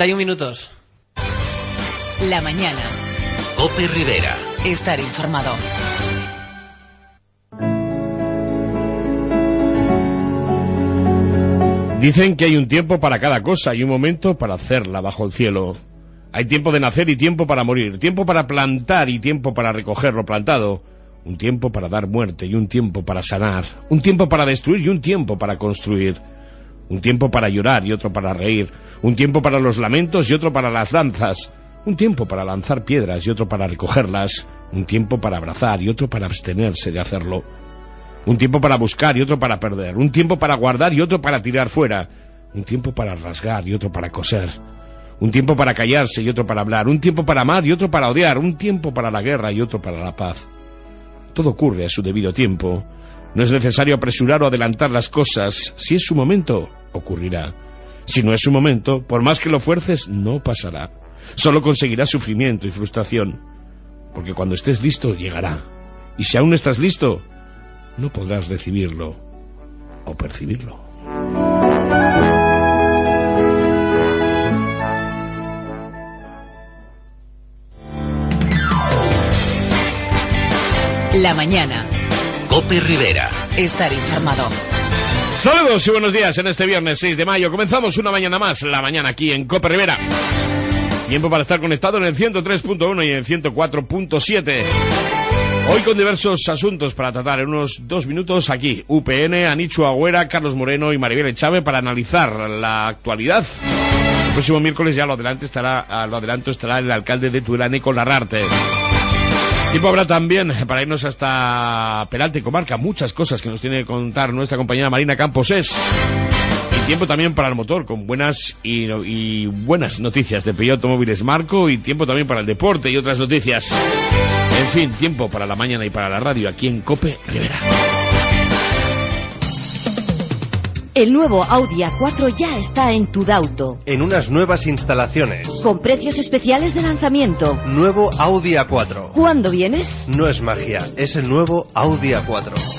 31 minutos. La mañana. COPE Rivera. Estar informado. Dicen que hay un tiempo para cada cosa y un momento para hacerla bajo el cielo. Hay tiempo de nacer y tiempo para morir, tiempo para plantar y tiempo para recoger lo plantado, un tiempo para dar muerte y un tiempo para sanar, un tiempo para destruir y un tiempo para construir, un tiempo para llorar y otro para reír, un tiempo para los lamentos y otro para las danzas, un tiempo para lanzar piedras y otro para recogerlas, un tiempo para abrazar y otro para abstenerse de hacerlo. Un tiempo para buscar y otro para perder, un tiempo para guardar y otro para tirar fuera, un tiempo para rasgar y otro para coser, un tiempo para callarse y otro para hablar, un tiempo para amar y otro para odiar, un tiempo para la guerra y otro para la paz. Todo ocurre a su debido tiempo. No es necesario apresurar o adelantar las cosas. Si es su momento, ocurrirá. Si no es su momento, por más que lo fuerces, no pasará. Solo conseguirás sufrimiento y frustración. Porque cuando estés listo, llegará. Y si aún no estás listo, no podrás recibirlo o percibirlo. La mañana. COPE Rivera. Estar informado. Saludos y buenos días en este viernes 6 de mayo. Comenzamos una mañana más, la mañana aquí en COPE Rivera. Tiempo para estar conectado en el 103.1 y en el 104.7. Hoy con diversos asuntos para tratar en unos 2 minutos aquí. UPN, Anichu Agüera, Carlos Moreno y Maribel Echave para analizar la actualidad. El próximo miércoles ya lo adelanto estará el alcalde de Tudela, Nico Larrarte. Tiempo habrá también para irnos hasta Peralta y Comarca. Muchas cosas que nos tiene que contar nuestra compañera Marina Campos Y tiempo también para el motor, con buenas y buenas noticias de Peugeot Automóviles Marco, y tiempo también para el deporte y otras noticias. En fin, tiempo para la mañana y para la radio aquí en COPE Rivera. El nuevo Audi A4 ya está en Tudauto. En unas nuevas instalaciones. Con precios especiales de lanzamiento. Nuevo Audi A4. ¿Cuándo vienes? No es magia, es el nuevo Audi A4.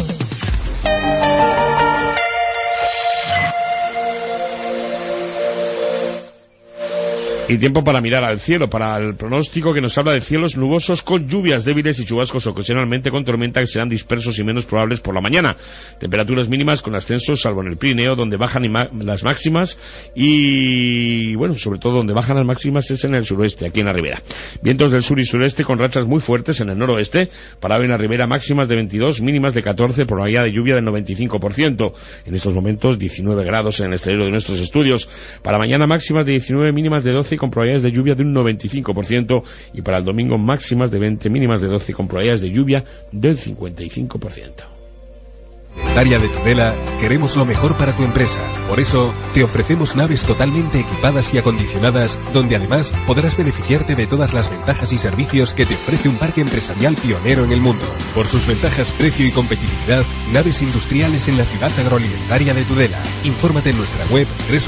Y tiempo para mirar al cielo, para el pronóstico que nos habla de cielos nubosos con lluvias débiles y chubascos ocasionalmente con tormenta que serán dispersos y menos probables por la mañana. Temperaturas mínimas con ascensos, salvo en el Pirineo, donde bajan las máximas, y bueno, sobre todo donde bajan las máximas es en el suroeste, aquí en la ribera. Vientos del sur y sureste con rachas muy fuertes en el noroeste, para hoy en la ribera máximas de 22, mínimas de 14, probabilidad de lluvia del 95%. En estos momentos 19 grados en el exterior de nuestros estudios. Para mañana máximas de 19, mínimas de 12 con probabilidades de lluvia de un 95%, y para el domingo máximas de 20, mínimas de 12 con probabilidades de lluvia del 55%. En el área de Tudela queremos lo mejor para tu empresa. Por eso te ofrecemos naves totalmente equipadas y acondicionadas, donde además podrás beneficiarte de todas las ventajas y servicios que te ofrece un parque empresarial pionero en el mundo. Por sus ventajas, precio y competitividad, naves industriales en la ciudad agroalimentaria de Tudela. Infórmate en nuestra web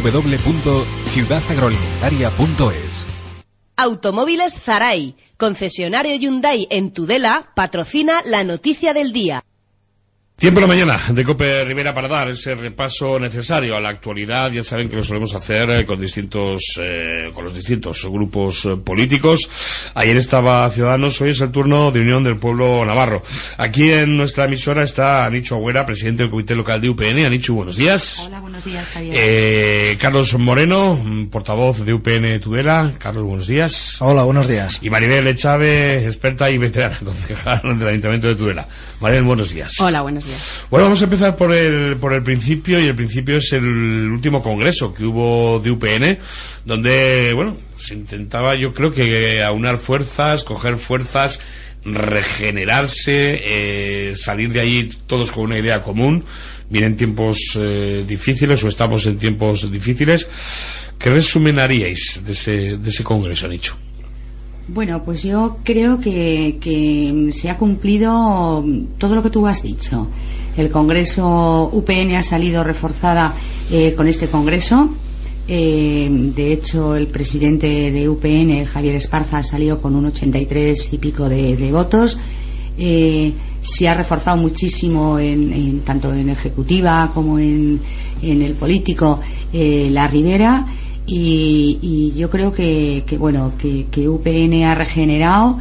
www.ciudadagroalimentaria.es. Automóviles Zaray, concesionario Hyundai en Tudela, patrocina la noticia del día. Tiempo en la mañana de COPE Rivera para dar ese repaso necesario a la actualidad. Ya saben que lo solemos hacer con los distintos grupos políticos. Ayer estaba Ciudadanos, hoy es el turno de Unión del Pueblo Navarro. Aquí en nuestra emisora está Anichu Agüera, presidente del Comité Local de UPN. Anichu, buenos días. Hola, buenos días, Javier. Carlos Moreno, portavoz de UPN Tudela. Carlos, buenos días. Hola, buenos días. Y Maribel Echave, experta y veterana concejal del Ayuntamiento de Tudela. Maribel, buenos días. Hola, buenos días. Bueno, vamos a empezar por el principio, y el principio es el último congreso que hubo de UPN, donde, bueno, se intentaba, yo creo que aunar fuerzas, coger fuerzas, regenerarse, salir de allí todos con una idea común. Vienen tiempos difíciles, o estamos en tiempos difíciles. ¿Qué resumen haríais de ese congreso, Anichu? Bueno, pues yo creo que se ha cumplido todo lo que tú has dicho. El Congreso UPN ha salido reforzada con este Congreso. De hecho, el presidente de UPN, Javier Esparza, ha salido con un 83 y pico de votos. Se ha reforzado muchísimo tanto en ejecutiva como en el político la Ribera. y yo creo que UPN ha regenerado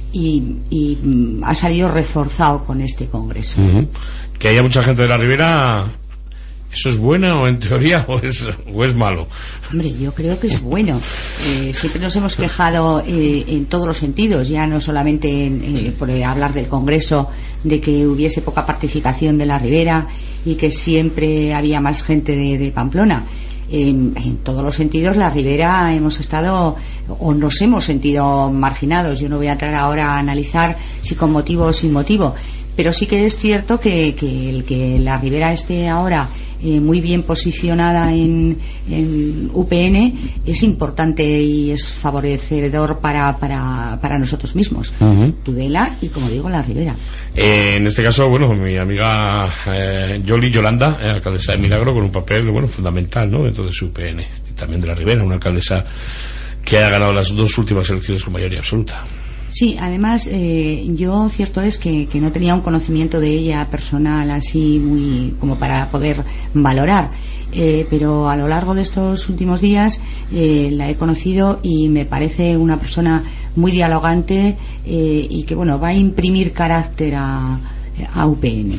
y ha salido reforzado con este congreso. Que haya mucha gente de la Ribera, ¿eso es bueno o en teoría o es malo? Hombre, yo creo que es bueno. Siempre nos hemos quejado en todos los sentidos, ya no solamente por hablar del Congreso, de que hubiese poca participación de la Ribera y que siempre había más gente de Pamplona. En todos los sentidos la Ribera hemos estado o nos hemos sentido marginados. Yo no voy a entrar ahora a analizar si con motivo o sin motivo, pero sí que es cierto que el que la Ribera esté ahora muy bien posicionada en UPN es importante y es favorecedor para nosotros mismos, Tudela y, como digo, la Ribera. En este caso, mi amiga Yolanda, alcaldesa de Milagro, con un papel fundamental, ¿no?, dentro de su UPN, y también de la Ribera, una alcaldesa que ha ganado las 2 últimas elecciones con mayoría absoluta. Sí, además yo cierto es que no tenía un conocimiento de ella personal así muy como para poder valorar, pero a lo largo de estos últimos días la he conocido y me parece una persona muy dialogante y que va a imprimir carácter a UPN.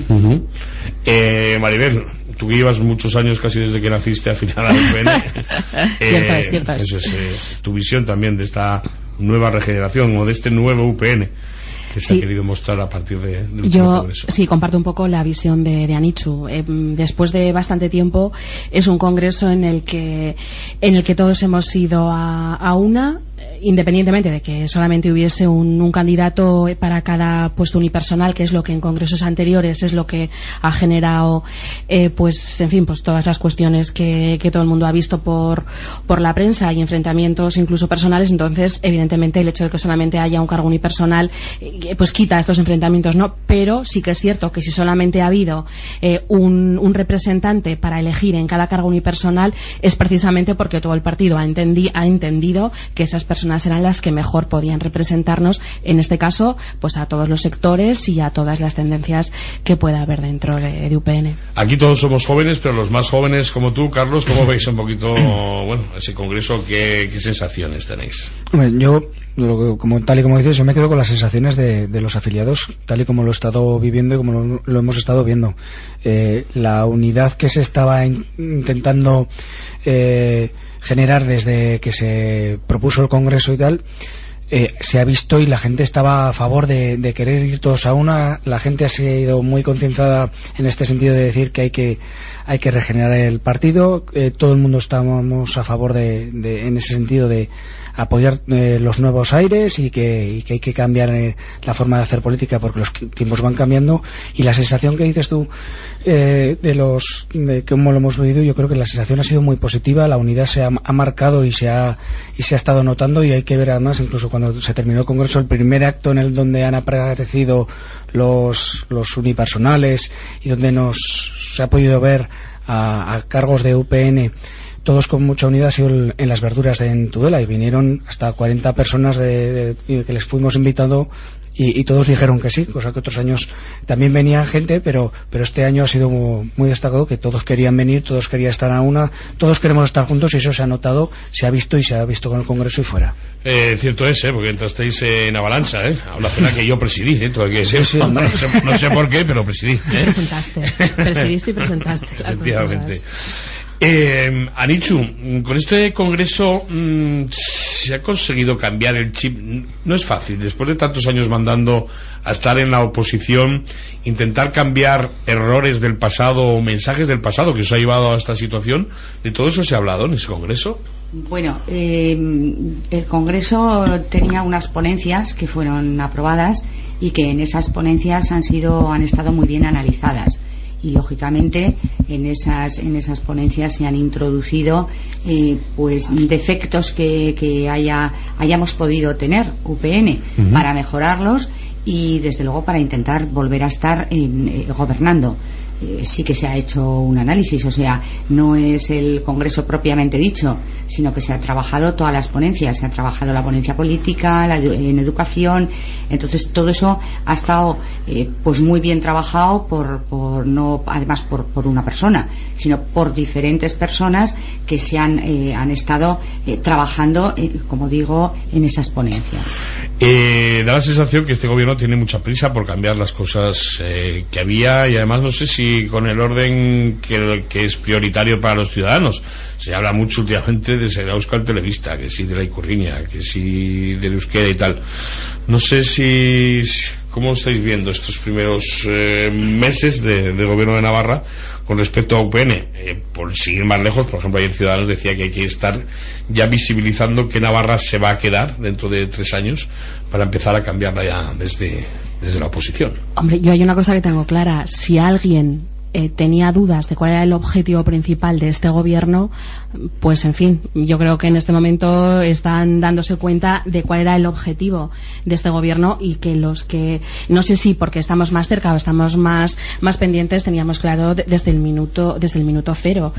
Maribel, tú llevas muchos años, casi desde que naciste, afiliada a UPN. Cierto es. Eso es tu visión también de esta nueva regeneración o de este nuevo UPN que se ha querido mostrar a partir del Congreso. Sí, comparto un poco la visión de Anichu. Después de bastante tiempo es un congreso en el que todos hemos ido a una, independientemente de que solamente hubiese un candidato para cada puesto unipersonal, que es lo que en congresos anteriores es lo que ha generado todas las cuestiones que todo el mundo ha visto por la prensa y enfrentamientos incluso personales. Entonces, evidentemente, el hecho de que solamente haya un cargo unipersonal pues quita estos enfrentamientos, ¿no? Pero sí que es cierto que si solamente ha habido un representante para elegir en cada cargo unipersonal, es precisamente porque todo el partido ha entendido que esas personas eran las que mejor podían representarnos, en este caso, pues a todos los sectores y a todas las tendencias que pueda haber dentro de UPN. Aquí todos somos jóvenes, pero los más jóvenes como tú, Carlos, ¿cómo veis un poquito ese congreso? ¿Qué sensaciones tenéis? Hombre, yo, tal y como dices, yo me quedo con las sensaciones de los afiliados, tal y como lo he estado viviendo y como lo hemos estado viendo. La unidad que se estaba intentando generar desde que se propuso el Congreso y tal, se ha visto, y la gente estaba a favor de querer ir todos a una. La gente ha sido muy concienciada en este sentido de decir que hay que regenerar el partido. Todo el mundo estábamos a favor en ese sentido de apoyar los nuevos aires y que hay que cambiar la forma de hacer política porque los tiempos van cambiando. Y la sensación que dices tú de cómo lo hemos vivido, yo creo que la sensación ha sido muy positiva. La unidad se ha marcado y se ha estado notando, y hay que ver además, incluso cuando se terminó el Congreso, el primer acto en el donde han aparecido los unipersonales y donde se ha podido ver a cargos de UPN todos con mucha unidad, ha sido en las verduras en Tudela, y vinieron hasta 40 personas que les fuimos invitando y todos dijeron que sí, cosa que otros años también venía gente, pero este año ha sido muy destacado, que todos querían venir, todos querían estar a una, todos queremos estar juntos, y eso se ha notado, se ha visto con el Congreso y fuera. Cierto es, porque entrasteis en avalancha, a una cena que yo presidí, Sí, no sé por qué, pero presidí. Presidiste y presentaste las dos cosas. Anichu, con este congreso se ha conseguido cambiar el chip. No es fácil, después de tantos años mandando a estar en la oposición, intentar cambiar errores del pasado o mensajes del pasado que os ha llevado a esta situación. ¿De todo eso se ha hablado en ese congreso? Bueno, el congreso tenía unas ponencias que fueron aprobadas y que en esas ponencias han estado muy bien analizadas. Y lógicamente en esas ponencias se han introducido defectos que hayamos podido tener UPN para mejorarlos y desde luego para intentar volver a estar gobernando. sí que se ha hecho un análisis, o sea, no es el Congreso propiamente dicho, sino que se ha trabajado todas las ponencias, se ha trabajado la ponencia política, en educación. Entonces todo eso ha estado pues muy bien trabajado no además por una persona, sino por diferentes personas que se han estado trabajando, como digo, en esas ponencias. Da la sensación que este gobierno tiene mucha prisa por cambiar las cosas que había, y además no sé si con el orden que es prioritario para los ciudadanos. Se habla mucho últimamente de ser Euskal Telebista, que sí de la Ikurriña, que sí del euskera y tal. No sé si cómo estáis viendo estos primeros meses de gobierno de Navarra con respecto a UPN. Por seguir más lejos, por ejemplo, ayer Ciudadanos decía que hay que estar ya visibilizando que Navarra se va a quedar dentro de 3 años para empezar a cambiarla ya desde la oposición. Hombre, yo hay una cosa que tengo clara: si alguien tenía dudas de cuál era el objetivo principal de este gobierno, pues en fin, yo creo que en este momento están dándose cuenta de cuál era el objetivo de este gobierno, y que los que, no sé si porque estamos más cerca o estamos más pendientes, teníamos claro desde el minuto cero.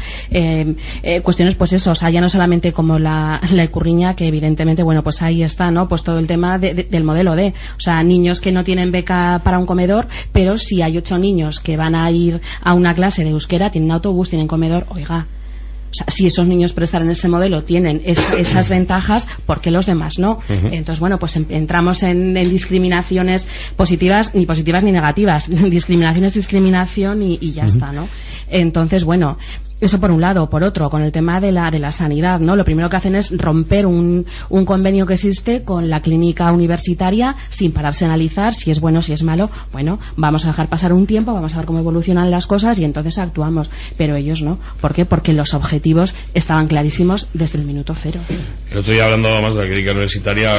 Cuestiones pues eso, o sea, ya no solamente como la Ikurriña, que evidentemente, bueno, pues ahí está, ¿no? Pues todo el tema del modelo D, o sea, niños que no tienen beca para un comedor, pero si hay 8 niños que van a ir a una clase de euskera, tienen autobús, tienen comedor, oiga, o sea, si esos niños por estar en ese modelo tienen esas ventajas, ¿por qué los demás no? Entonces, bueno, pues entramos en discriminaciones positivas ni negativas. Discriminación es discriminación y ya está, ¿no? Entonces, bueno, eso por un lado. Por otro, con el tema de la sanidad, ¿no? Lo primero que hacen es romper un convenio que existe con la clínica universitaria sin pararse a analizar si es bueno o si es malo. Bueno, vamos a dejar pasar un tiempo, vamos a ver cómo evolucionan las cosas y entonces actuamos. Pero ellos no. ¿Por qué? Porque los objetivos estaban clarísimos desde el minuto cero. El otro día, hablando más de la clínica universitaria,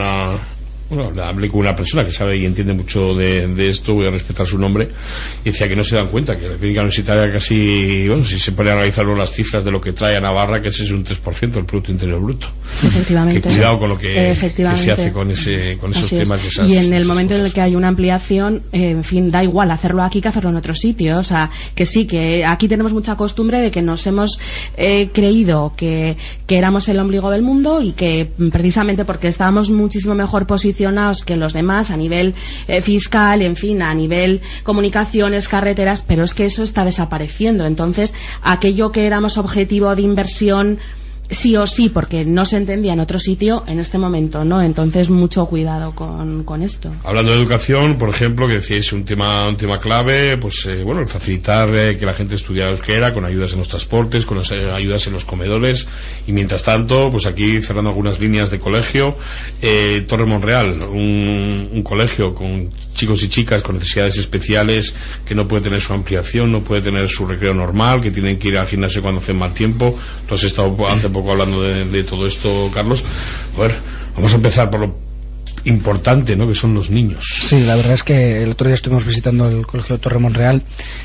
hablé con una persona que sabe y entiende mucho de esto, voy a respetar su nombre, y decía que no se dan cuenta que la clínica universitaria casi, bueno, si se pone a analizar las cifras de lo que trae a Navarra, que ese es un 3% del Producto Interior Bruto. Efectivamente. Que cuidado con lo que se hace con esos temas. Y en el momento en el que hay una ampliación, en fin, da igual hacerlo aquí que hacerlo en otro sitio. O sea, que sí, que aquí tenemos mucha costumbre de que nos hemos creído que éramos el ombligo del mundo, y que precisamente porque estábamos muchísimo mejor posicionados que los demás a nivel fiscal, en fin, a nivel comunicaciones, carreteras, pero es que eso está desapareciendo. Entonces, aquello que éramos objetivo de inversión sí o sí, porque no se entendía en otro sitio, en este momento no. Entonces, mucho cuidado con esto. Hablando de educación, por ejemplo, que decíais un tema clave, pues bueno, el facilitar que la gente estudiara euskera, con ayudas en los transportes, con ayudas en los comedores, y mientras tanto, pues aquí cerrando algunas líneas de colegio. Torre Monreal, un colegio con chicos y chicas con necesidades especiales, que no puede tener su ampliación, no puede tener su recreo normal, que tienen que ir al gimnasio cuando hacen mal tiempo. Tú has estado hace poco hablando de todo esto, Carlos. A ver, vamos a empezar por lo importante, ¿no?, que son los niños. Sí, la verdad es que el otro día estuvimos visitando el colegio Torre Monreal,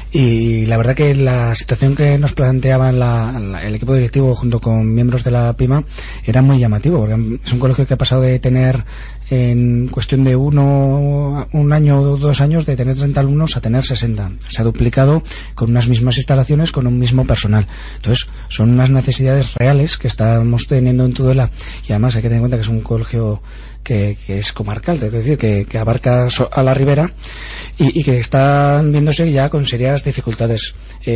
y la verdad que la situación que nos planteaba el equipo directivo junto con miembros de la PIMA era muy llamativo, porque es un colegio que ha pasado de tener, en cuestión de un año o 2 años, de tener 30 alumnos a tener 60. Se ha duplicado con unas mismas instalaciones, con un mismo personal. Entonces, son unas necesidades reales que estamos teniendo en Tudela, y además hay que tener en cuenta que es un colegio que es comarcal, es decir, que abarca a la ribera, y que están viéndose ya con serias dificultades.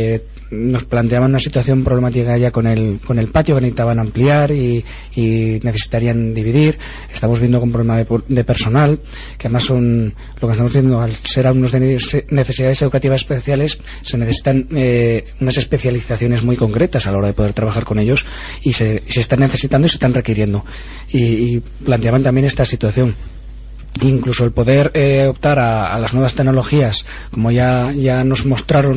Nos planteaban una situación problemática ya con el patio, que necesitaban ampliar y necesitarían dividir. Estamos viendo con problema de personal, que además son, lo que estamos viendo, al ser alumnos de necesidades educativas especiales, se necesitan unas especializaciones muy concretas a la hora de poder trabajar con ellos, y se están necesitando y se están requiriendo. Y planteaban también esta situación. Incluso el poder optar a las nuevas tecnologías, como ya nos mostraron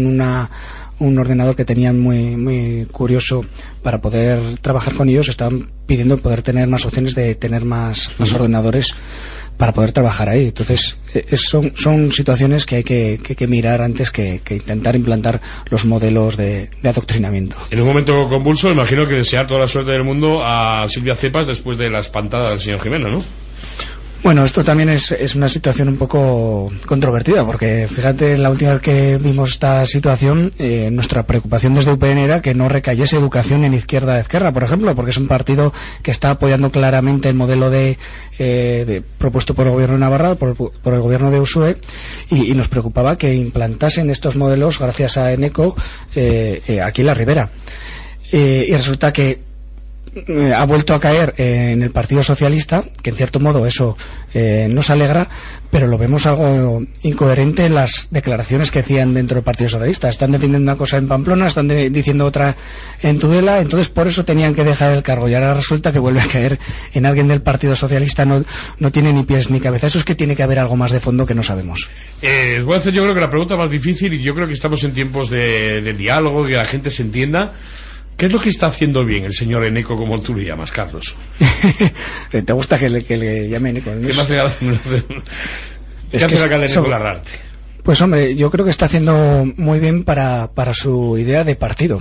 un ordenador que tenían muy curioso para poder trabajar con ellos. Estaban pidiendo poder tener más opciones de tener más ordenadores para poder trabajar ahí. Entonces son situaciones que hay que mirar antes que intentar implantar los modelos de adoctrinamiento. En un momento convulso, imagino que desear toda la suerte del mundo a Silvia Cepas después de la espantada del señor Jimeno, ¿no? Bueno, esto también es una situación un poco controvertida, porque fíjate, la última vez que vimos esta situación, nuestra preocupación desde UPN era que no recayese educación en Izquierda de Ezquerra, por ejemplo, porque es un partido que está apoyando claramente el modelo propuesto por el gobierno de Navarra, por el gobierno de USUE, y nos preocupaba que implantasen estos modelos gracias a Eneco aquí en la Ribera. Y resulta que ha vuelto a caer en el Partido Socialista, que en cierto modo eso nos alegra, pero lo vemos algo incoherente en las declaraciones que hacían dentro del Partido Socialista. Están defendiendo una cosa en Pamplona, están diciendo otra en Tudela, entonces por eso tenían que dejar el cargo, y ahora resulta que vuelve a caer en alguien del Partido Socialista. No tiene ni pies ni cabeza. Eso es que tiene que haber algo más de fondo que no sabemos. Os voy a hacer, yo creo que la pregunta más difícil, y yo creo que estamos en tiempos de diálogo, que la gente se entienda. ¿Qué es lo que está haciendo bien el señor Eneco, como tú le llamas, Carlos? ¿Te gusta que le llame Eneco? ¿Qué hace la cadena Eneco Larrarte? Pues hombre, yo creo que está haciendo muy bien para su idea de partido.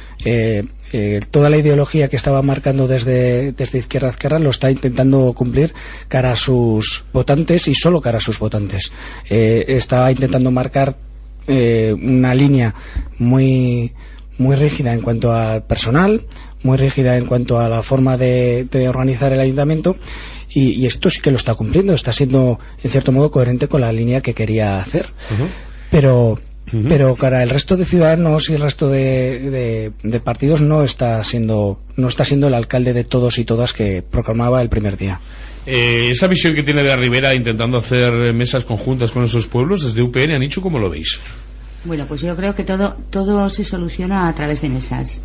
Toda la ideología que estaba marcando desde Izquierda a Ezquerra lo está intentando cumplir cara a sus votantes, y solo cara a sus votantes. Está intentando marcar una línea muy rígida en cuanto al personal, muy rígida en cuanto a la forma de organizar el ayuntamiento, y esto sí que lo está cumpliendo, está siendo en cierto modo coherente con la línea que quería hacer. Pero para el resto de ciudadanos y el resto de partidos no está siendo el alcalde de todos y todas que proclamaba el primer día. Esa visión que tiene de la Ribera intentando hacer mesas conjuntas con esos pueblos, desde UPN, Anichu, ¿cómo lo veis? Bueno, pues yo creo que todo se soluciona a través de mesas.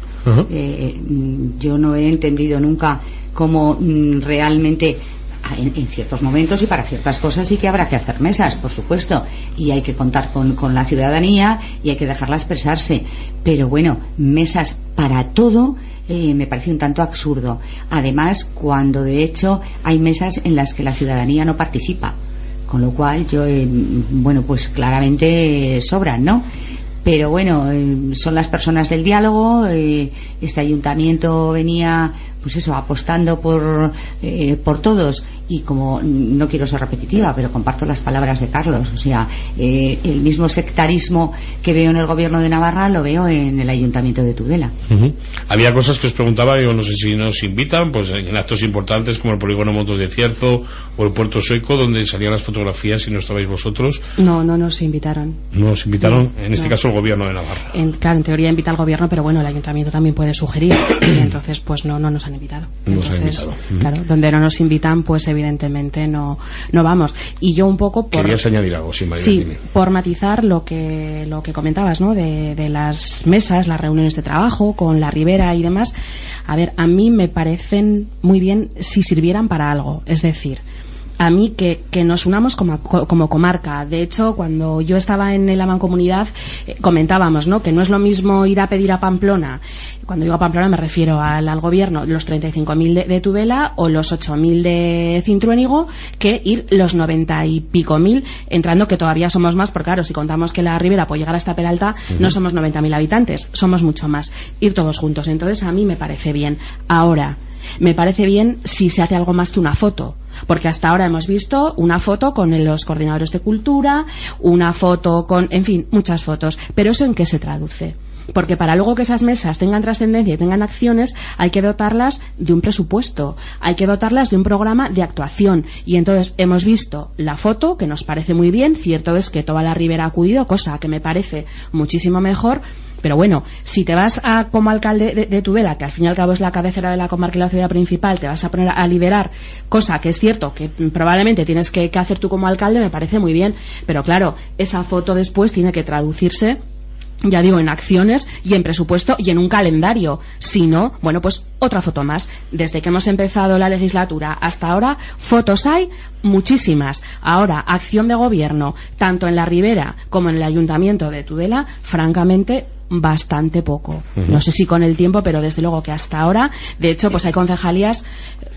Yo no he entendido nunca cómo realmente en ciertos momentos y para ciertas cosas sí que habrá que hacer mesas, por supuesto, y hay que contar con la ciudadanía y hay que dejarla expresarse, pero bueno, mesas para todo me parece un tanto absurdo, además cuando de hecho hay mesas en las que la ciudadanía no participa, con lo cual yo bueno, pues claramente sobran, ¿no? Pero bueno, son las personas del diálogo. Este ayuntamiento venía, pues eso, apostando por todos, y como no quiero ser repetitiva, pero comparto las palabras de Carlos, o sea, el mismo sectarismo que veo en el gobierno de Navarra lo veo en el ayuntamiento de Tudela. Había cosas que os preguntaba, yo no sé si nos invitan, pues en actos importantes como el polígono Montes de Cierzo o el Puerto Seco, donde salían las fotografías y no estabais vosotros. No nos invitaron. ¿No os invitaron? En este caso el gobierno de Navarra. Claro, en teoría invita al gobierno, pero bueno, el ayuntamiento también puede sugerir, y entonces pues no nos han invitado. Entonces, claro, donde no nos invitan, pues evidentemente no vamos. Y yo un poco querías añadir algo, sí, por matizar lo que comentabas, ¿no? De las mesas, las reuniones de trabajo con la Ribera y demás. A ver, a mí me parecen muy bien si sirvieran para algo, es decir, a mí que nos unamos como comarca. De hecho, cuando yo estaba en la Mancomunidad comentábamos, ¿no?, que no es lo mismo ir a pedir a Pamplona, cuando digo a Pamplona me refiero al gobierno, los 35.000 de Tudela o los 8.000 de Cintruénigo, que ir los 90 y pico mil, entrando, que todavía somos más, porque claro, si contamos que la Ribera puede llegar hasta Peralta, no somos 90.000 habitantes, somos mucho más, ir todos juntos. Entonces a mí me parece bien. Ahora, me parece bien si se hace algo más que una foto, porque hasta ahora hemos visto una foto con los coordinadores de cultura, una foto con, en fin, muchas fotos, pero ¿eso en qué se traduce? Porque para luego que esas mesas tengan trascendencia y tengan acciones, hay que dotarlas de un presupuesto, hay que dotarlas de un programa de actuación, y entonces hemos visto la foto, que nos parece muy bien, cierto es que toda la Ribera ha acudido, cosa que me parece muchísimo mejor. Pero bueno, si te vas como alcalde de Tudela, que al fin y al cabo es la cabecera de la comarca y la ciudad principal, te vas a poner a liderar, cosa que es cierto que probablemente tienes que hacer tú como alcalde, me parece muy bien, pero claro, esa foto después tiene que traducirse, ya digo, en acciones y en presupuesto y en un calendario. Si no, bueno, pues otra foto más. Desde que hemos empezado la legislatura hasta ahora, fotos hay muchísimas. Ahora, acción de gobierno, tanto en la Ribera como en el ayuntamiento de Tudela, francamente bastante poco. No sé si con el tiempo, pero desde luego que hasta ahora, de hecho, pues hay concejalías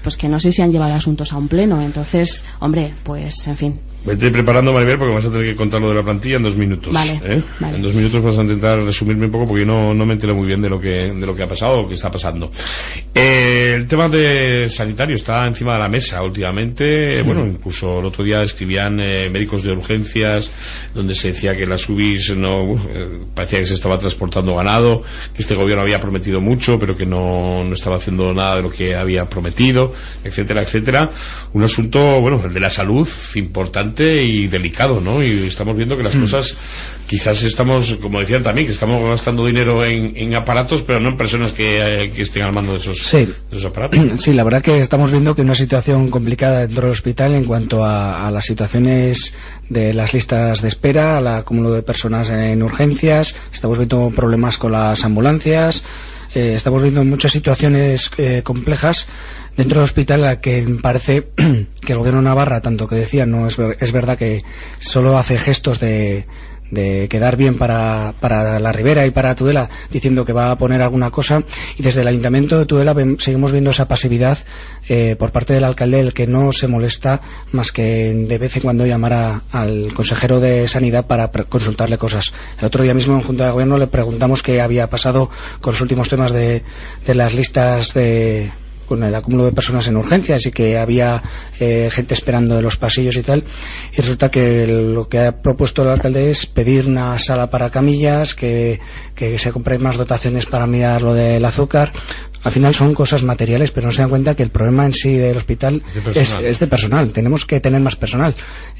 pues que no sé si han llevado asuntos a un pleno. Entonces, hombre, pues en fin. Vete preparando, Maribel, porque vas a tener que contar lo de la plantilla en 2 minutos. Vale. En 2 minutos vas a intentar resumirme un poco, porque no me entero muy bien de lo que ha pasado o lo que está pasando. El tema de sanitario está encima de la mesa últimamente. Bueno, incluso el otro día escribían médicos de urgencias, donde se decía que las UBIs parecía que se estaba transportando ganado, que este gobierno había prometido mucho, pero que no estaba haciendo nada de lo que había prometido, etcétera, etcétera. Un asunto, bueno, el de la salud, importante y delicado, ¿no? Y estamos viendo que las cosas, quizás estamos, como decían también, que estamos gastando dinero en aparatos, pero no en personas que estén al mando de esos aparatos. Sí, la verdad que estamos viendo que una situación complicada dentro del hospital en cuanto a las situaciones de las listas de espera, al acúmulo de personas en urgencias. Estamos viendo problemas con las ambulancias. Estamos viendo muchas situaciones complejas dentro del hospital, a la que parece que el gobierno de Navarra, tanto que decía, no es verdad que solo hace gestos de quedar bien para la Ribera y para Tudela, diciendo que va a poner alguna cosa, y desde el Ayuntamiento de Tudela seguimos viendo esa pasividad por parte del alcalde, el que no se molesta más que de vez en cuando llamar al consejero de Sanidad para consultarle cosas. El otro día mismo en Junta de Gobierno le preguntamos qué había pasado con los últimos temas de las listas con el acúmulo de personas en urgencias, y que había gente esperando en los pasillos y tal, y resulta que lo que ha propuesto el alcalde es pedir una sala para camillas, que se compren más dotaciones para mirar lo del azúcar. Al final son cosas materiales, pero no se dan cuenta que el problema en sí del hospital es de personal. Tenemos que tener más personal.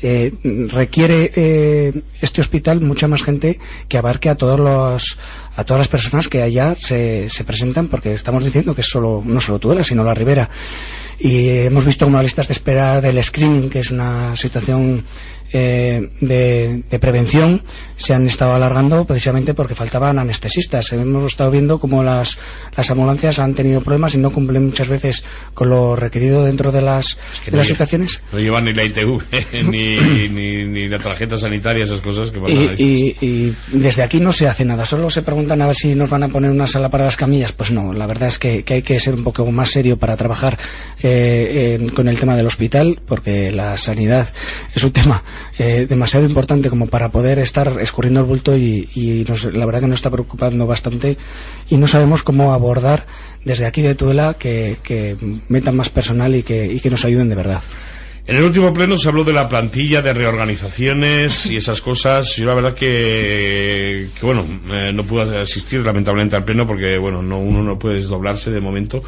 Requiere este hospital mucha más gente que abarque a todas las personas que allá se presentan, porque estamos diciendo que es no solo Tudela, sino la Ribera. Y hemos visto unas listas de espera del screening, que es una situación de prevención, se han estado alargando precisamente porque faltaban anestesistas. Hemos estado viendo cómo las ambulancias han tenido problemas y no cumplen muchas veces con lo requerido dentro de las situaciones. No llevan ni la ITV ni la tarjeta sanitaria, esas cosas que van y desde aquí no se hace nada, solo se preguntan a ver si nos van a poner una sala para las camillas. Pues no, la verdad es que hay que ser un poco más serio para trabajar con el tema del hospital, porque la sanidad es un tema demasiado importante como para poder estar escurriendo el bulto, y la verdad que nos está preocupando bastante, y no sabemos cómo abordar desde aquí de Tudela que metan más personal y que nos ayuden de verdad. En el último pleno se habló de la plantilla, de reorganizaciones y esas cosas. Yo la verdad que bueno, no pude asistir lamentablemente al pleno, porque bueno, uno no puede desdoblarse de momento.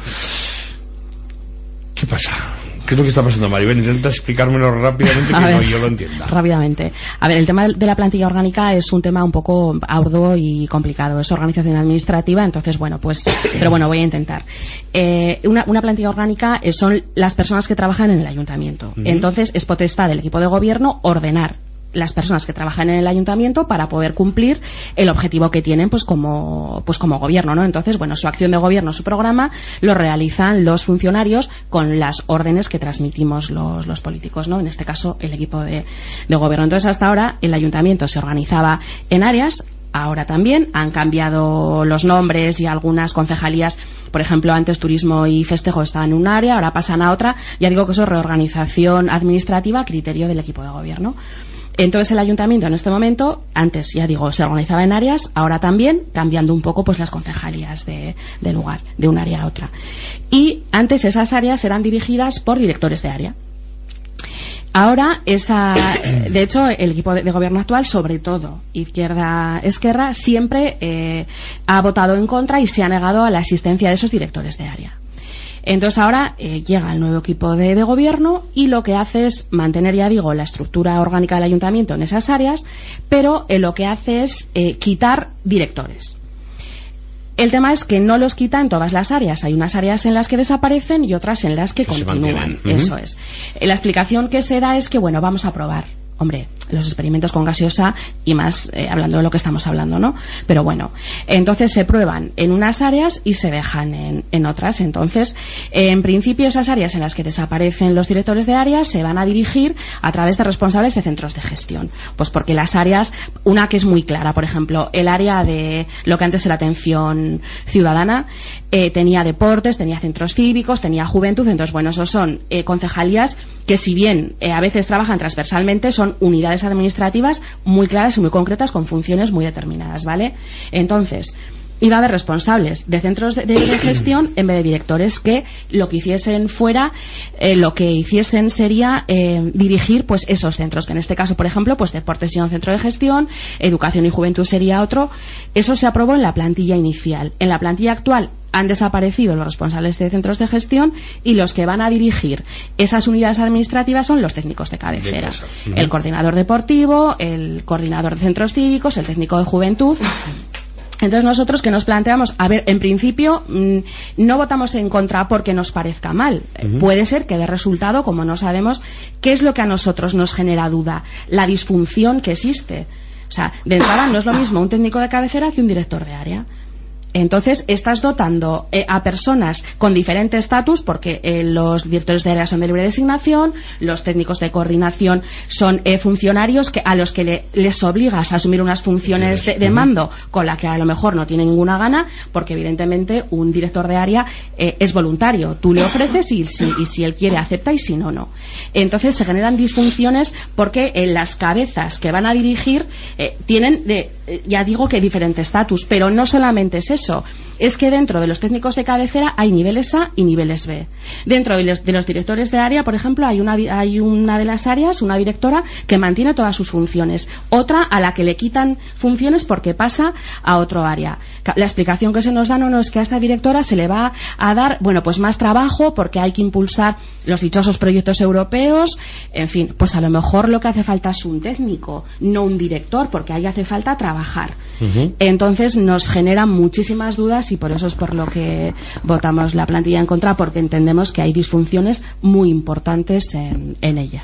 ¿Qué pasa? ¿Qué es lo que está pasando, Maribel? Intenta explicármelo rápidamente, que yo lo entienda. Rápidamente. A ver, el tema de la plantilla orgánica es un tema un poco arduo y complicado. Es organización administrativa, entonces, bueno, pues... Pero bueno, voy a intentar. Una plantilla orgánica son las personas que trabajan en el ayuntamiento. Entonces, es potestad del equipo de gobierno ordenar las personas que trabajan en el ayuntamiento para poder cumplir el objetivo que tienen pues como gobierno, ¿no? Entonces, bueno, su acción de gobierno, su programa, lo realizan los funcionarios con las órdenes que transmitimos los políticos, ¿no? En este caso, el equipo de gobierno. Entonces, hasta ahora, el ayuntamiento se organizaba en áreas. Ahora también han cambiado los nombres, y algunas concejalías, por ejemplo, antes turismo y festejo estaban en un área, ahora pasan a otra. Ya digo que eso es reorganización administrativa a criterio del equipo de gobierno. Entonces el ayuntamiento en este momento, antes ya digo, se organizaba en áreas, ahora también, cambiando un poco pues las concejalías de lugar, de un área a otra. Y antes esas áreas eran dirigidas por directores de área. Ahora, de hecho, el equipo de gobierno actual, sobre todo Izquierda-Esquerra, siempre ha votado en contra y se ha negado a la asistencia de esos directores de área. Entonces ahora llega el nuevo equipo de gobierno, y lo que hace es mantener, ya digo, la estructura orgánica del ayuntamiento en esas áreas, pero lo que hace es quitar directores. El tema es que no los quita en todas las áreas. Hay unas áreas en las que desaparecen y otras en las que continúan. Eso es. La explicación que se da es que, bueno, vamos a probar. hombre, los experimentos con gaseosa y más hablando de lo que estamos hablando, ¿no? Pero bueno, entonces se prueban en unas áreas y se dejan en otras. Entonces, en principio, esas áreas en las que desaparecen los directores de área se van a dirigir a través de responsables de centros de gestión. Pues porque las áreas, una que es muy clara, por ejemplo, el área de lo que antes era atención ciudadana, tenía deportes, tenía centros cívicos, tenía juventud. Entonces, bueno, esos son concejalías que, si bien a veces trabajan transversalmente, son unidades administrativas muy claras y muy concretas con funciones muy determinadas, ¿vale? Entonces, iba a haber responsables de centros de gestión en vez de directores, que lo que hiciesen fuera, lo que hiciesen sería dirigir pues esos centros, que en este caso, por ejemplo, pues deportes sería un centro de gestión, educación y juventud sería otro. Eso se aprobó en la plantilla inicial. En la plantilla actual han desaparecido los responsables de centros de gestión y los que van a dirigir esas unidades administrativas son los técnicos de cabecera. El coordinador deportivo, el coordinador de centros cívicos, el técnico de juventud. Entonces, nosotros que nos planteamos, a ver, en principio no votamos en contra porque nos parezca mal. Puede ser que dé resultado, como no sabemos qué es lo que a nosotros nos genera duda, la disfunción que existe. O sea, de entrada no es lo mismo un técnico de cabecera que un director de área. Entonces estás dotando a personas con diferente estatus, porque los directores de área son de libre designación, los técnicos de coordinación son funcionarios a los que les obligas a asumir unas funciones de mando con la que a lo mejor no tiene ninguna gana, porque evidentemente un director de área es voluntario. Tú le ofreces y si él quiere acepta, y si no, no. Entonces se generan disfunciones porque las cabezas que van a dirigir tienen, ya digo, que diferente estatus, pero no solamente es eso. Es que dentro de los técnicos de cabecera hay niveles A y niveles B. Dentro de los directores de área, por ejemplo, hay una de las áreas, una directora, que mantiene todas sus funciones, otra a la que le quitan funciones porque pasa a otro área. La explicación que se nos da no es que a esa directora se le va a dar, bueno, pues más trabajo porque hay que impulsar los dichosos proyectos europeos. En fin, pues a lo mejor lo que hace falta es un técnico, no un director, porque ahí hace falta trabajar. Entonces nos generan muchísimas dudas y por eso es por lo que votamos la plantilla en contra, porque entendemos que hay disfunciones muy importantes en ella.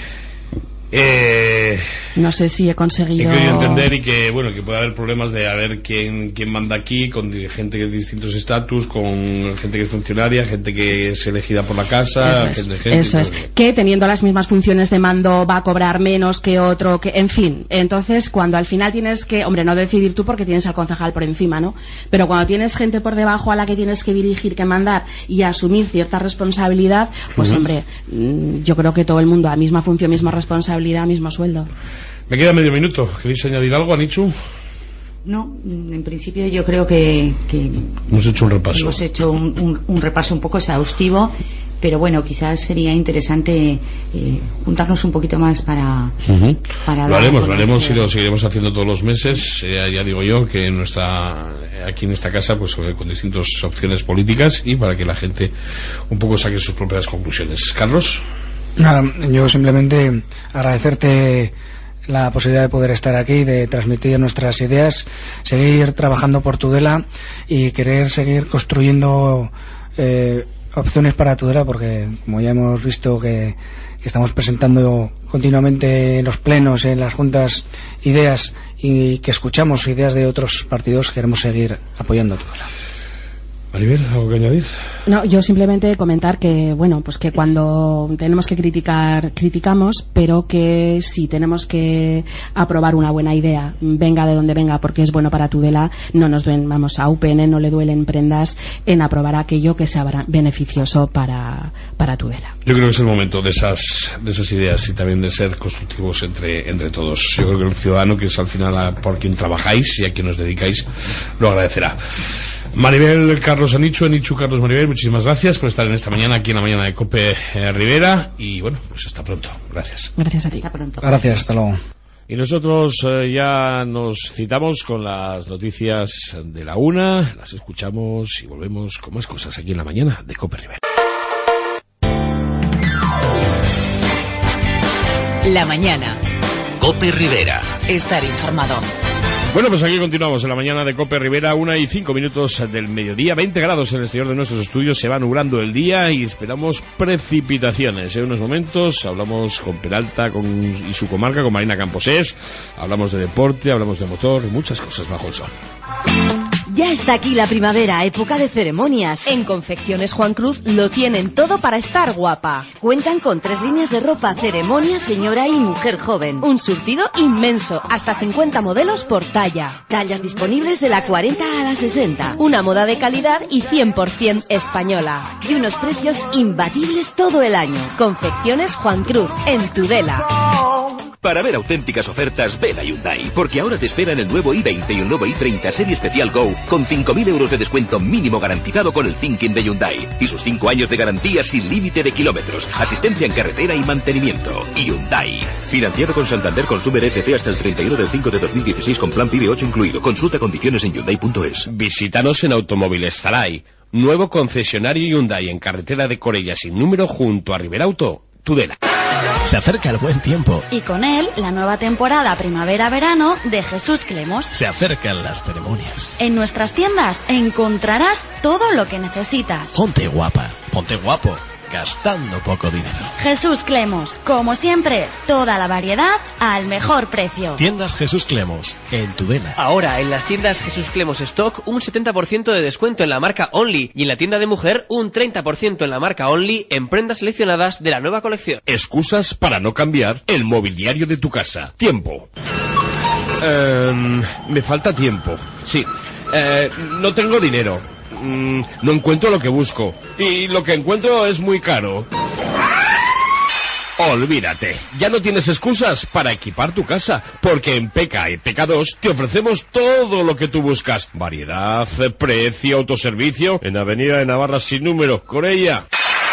No sé si he conseguido... He querido entender y que, bueno, que puede haber problemas de a ver quién manda aquí, con gente de distintos estatus, con gente que es funcionaria, gente que es elegida por la casa, eso es. Que teniendo las mismas funciones de mando va a cobrar menos que otro, que, en fin. Entonces, cuando al final tienes que, hombre, no decidir tú porque tienes al concejal por encima, ¿no? Pero cuando tienes gente por debajo a la que tienes que dirigir, que mandar y asumir cierta responsabilidad, pues hombre, yo creo que todo el mundo a misma función, misma responsabilidad, mismo sueldo. Me queda medio minuto. ¿Queréis añadir algo, Anichu? No, en principio yo creo que hemos hecho un repaso. Hemos hecho un repaso un poco exhaustivo, pero bueno, quizás sería interesante juntarnos un poquito más para lo haremos y lo seguiremos haciendo todos los meses. Ya digo yo que aquí en esta casa, pues con distintas opciones políticas, y para que la gente un poco saque sus propias conclusiones. Carlos. Nada, yo simplemente agradecerte la posibilidad de poder estar aquí, de transmitir nuestras ideas, seguir trabajando por Tudela y querer seguir construyendo opciones para Tudela, porque como ya hemos visto que estamos presentando continuamente en los plenos, en las juntas, ideas, y que escuchamos ideas de otros partidos, queremos seguir apoyando a Tudela. Maribel, ¿algo que añadir? No, yo simplemente comentar que, bueno, pues que cuando tenemos que criticar, criticamos, pero que si tenemos que aprobar una buena idea, venga de donde venga, porque es bueno para Tudela, no nos duelen, vamos, a UPN no le duelen prendas en aprobar aquello que sea beneficioso para Tudela. Yo creo que es el momento de esas ideas y también de ser constructivos entre todos. Yo creo que el ciudadano, que es al final por quien trabajáis y a quien os dedicáis, lo agradecerá. Maribel, Carlos, Anichu, Carlos, Maribel, muchísimas gracias por estar en esta mañana, aquí en la mañana de COPE Rivera, y bueno, pues hasta pronto. Gracias. Gracias a ti. Hasta pronto. Gracias, hasta luego. Y nosotros ya nos citamos con las noticias de la 1, las escuchamos y volvemos con más cosas aquí en la mañana de COPE Rivera. La mañana. COPE Rivera. Estar informado. Bueno, pues aquí continuamos en la mañana de COPE Rivera, 1:05 del mediodía, 20 grados en el exterior de nuestros estudios, se va nublando el día y esperamos precipitaciones. En unos momentos hablamos con Peralta y su comarca, con Marina Camposés, hablamos de deporte, hablamos de motor, muchas cosas bajo el sol. Ya está aquí la primavera, época de ceremonias. En Confecciones Juan Cruz lo tienen todo para estar guapa. Cuentan con 3 líneas de ropa, ceremonia, señora y mujer joven. Un surtido inmenso, hasta 50 modelos por talla. Tallas disponibles de la 40 a la 60. Una moda de calidad y 100% española. Y unos precios imbatibles todo el año. Confecciones Juan Cruz, en Tudela. Para ver auténticas ofertas, ven a Hyundai, porque ahora te esperan el nuevo i20 y el nuevo i30 Serie Especial Go, con 5.000 euros de descuento mínimo garantizado con el Thinking de Hyundai, y sus 5 años de garantía sin límite de kilómetros, asistencia en carretera y mantenimiento. Hyundai. Financiado con Santander Consumer FC hasta el 31 del 5 de 2016 con plan PIB 8 incluido. Consulta condiciones en Hyundai.es. Visítanos en Automóviles Zaray, nuevo concesionario Hyundai en carretera de Corella sin número junto a Riberauto, Tudela. Se acerca el buen tiempo. Y con él, la nueva temporada primavera-verano de Jesús Clemos. Se acercan las ceremonias. En nuestras tiendas encontrarás todo lo que necesitas. Ponte guapa, ponte guapo, gastando poco dinero. Jesús Clemos, como siempre, toda la variedad al mejor precio. Tiendas Jesús Clemos, en Tudela. Ahora, en las tiendas Jesús Clemos Stock, un 70% de descuento en la marca Only. Y en la tienda de mujer, un 30% en la marca Only en prendas seleccionadas de la nueva colección. Excusas para no cambiar el mobiliario de tu casa. Tiempo. Me falta tiempo, sí. No tengo dinero. No encuentro lo que busco. Y lo que encuentro es muy caro. Olvídate, ya no tienes excusas para equipar tu casa, porque en PK y PK2 te ofrecemos todo lo que tú buscas. Variedad, precio, autoservicio, en Avenida de Navarra sin número, Corella.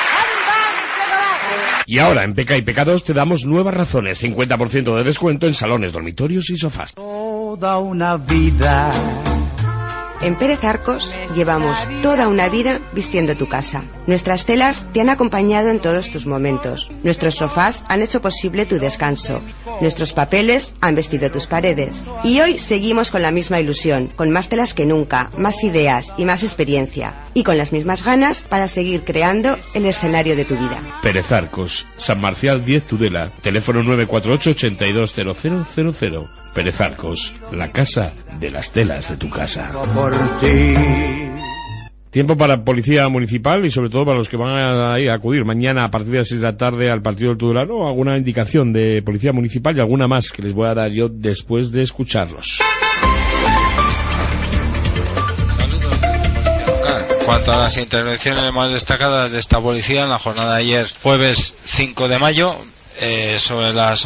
Y ahora en PK y PK2 te damos nuevas razones, 50% de descuento en salones, dormitorios y sofás. Toda una vida. En Pérez Arcos llevamos toda una vida vistiendo tu casa. Nuestras telas te han acompañado en todos tus momentos. Nuestros sofás han hecho posible tu descanso. Nuestros papeles han vestido tus paredes. Y hoy seguimos con la misma ilusión, con más telas que nunca, más ideas y más experiencia. Y con las mismas ganas para seguir creando el escenario de tu vida. Pérez Arcos, San Marcial 10 Tudela, teléfono 948-820000. Pérez Arcos, la casa de las telas de tu casa. Tiempo para Policía Municipal y sobre todo para los que van a acudir mañana a partir de las 6 de la tarde al partido del Tudelano. Alguna indicación de Policía Municipal y alguna más que les voy a dar yo después de escucharlos. En cuanto a las intervenciones más destacadas de esta policía, en la jornada de ayer, jueves 5 de mayo, sobre las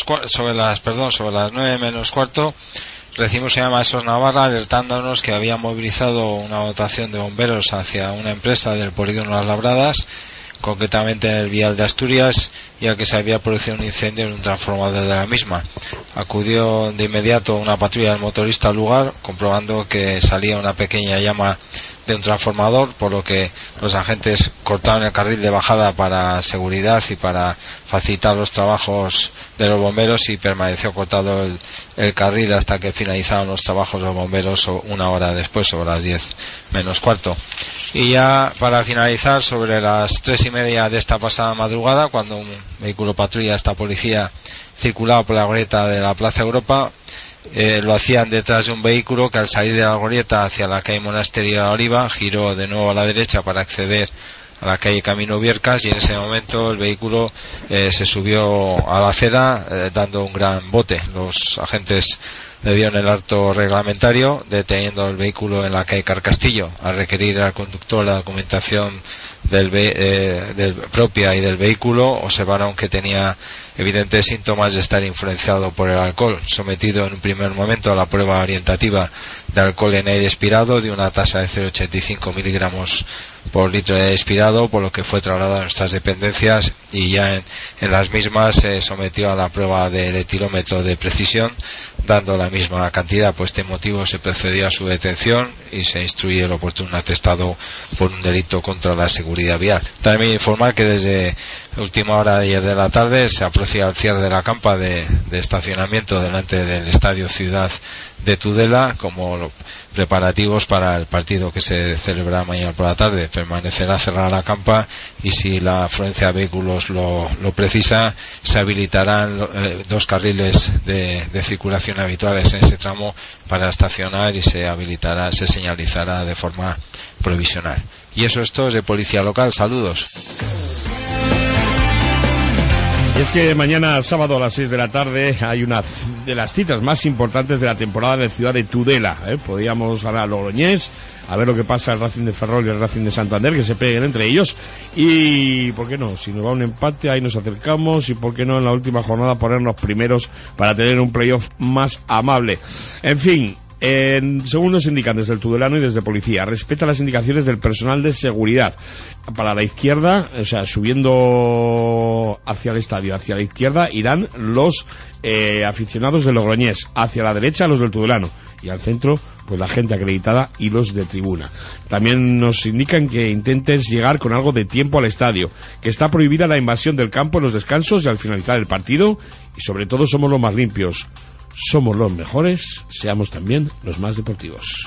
9 menos cuarto, recibimos una llamada de SOS Navarra alertándonos que había movilizado una dotación de bomberos hacia una empresa del polígono Las Labradas, concretamente en el vial de Asturias, ya que se había producido un incendio en un transformador de la misma. Acudió de inmediato una patrulla del motorista al lugar, comprobando que salía una pequeña llama de un transformador, por lo que los agentes cortaron el carril de bajada para seguridad y para facilitar los trabajos de los bomberos, y permaneció cortado el carril hasta que finalizaron los trabajos de los bomberos una hora después, sobre las 10 menos cuarto. Y ya para finalizar, sobre las 3:30 de esta pasada madrugada, cuando un vehículo patrulla de esta policía circulaba por la glorieta de la Plaza Europa, lo hacían detrás de un vehículo que, al salir de la glorieta hacia la calle Monasterio de Oliva, giró de nuevo a la derecha para acceder a la calle Camino Viercas, y en ese momento el vehículo se subió a la acera dando un gran bote. Los agentes le dieron el alto reglamentario, deteniendo el vehículo en la calle Carcastillo. Al requerir al conductor la documentación del propia y del vehículo, observaron que tenía evidentes síntomas de estar influenciado por el alcohol. Sometido en un primer momento a la prueba orientativa de alcohol en aire expirado de una tasa de 0,85 miligramos por litro de expirado, por lo que fue trasladado a nuestras dependencias y ya en las mismas se sometió a la prueba del etilómetro de precisión, dando la misma cantidad. Por este motivo se procedió a su detención y se instruye el oportuno atestado por un delito contra la seguridad vial. También informar que desde última hora de ayer de la tarde se aprecia el cierre de la campa de estacionamiento delante del Estadio Ciudad de Tudela como preparativos para el partido que se celebrará mañana por la tarde. Permanecerá cerrada la campa y si la afluencia de vehículos lo precisa, se habilitarán 2 carriles de circulación habituales en ese tramo para estacionar y se señalizará de forma provisional. Y eso es todo desde Policía Local. Saludos. Es que mañana sábado a las 6 de la tarde hay una de las citas más importantes de la temporada en la ciudad de Tudela. Podríamos hablar a Logroñés, a ver lo que pasa el Racing de Ferrol y el Racing de Santander, que se peguen entre ellos. Y, ¿por qué no? Si nos va un empate, ahí nos acercamos. Y, ¿por qué no en la última jornada ponernos primeros para tener un playoff más amable? En fin, según nos indican desde el Tudelano y desde Policía, respeta las indicaciones del personal de seguridad. Para la izquierda, o sea, subiendo hacia el estadio, hacia la izquierda irán los aficionados de Logroñés, hacia la derecha los del Tudelano y al centro pues la gente acreditada y los de tribuna. También nos indican que intentes llegar con algo de tiempo al estadio, que está prohibida la invasión del campo en los descansos y al finalizar el partido, y sobre todo somos los más limpios. Somos los mejores, seamos también los más deportivos.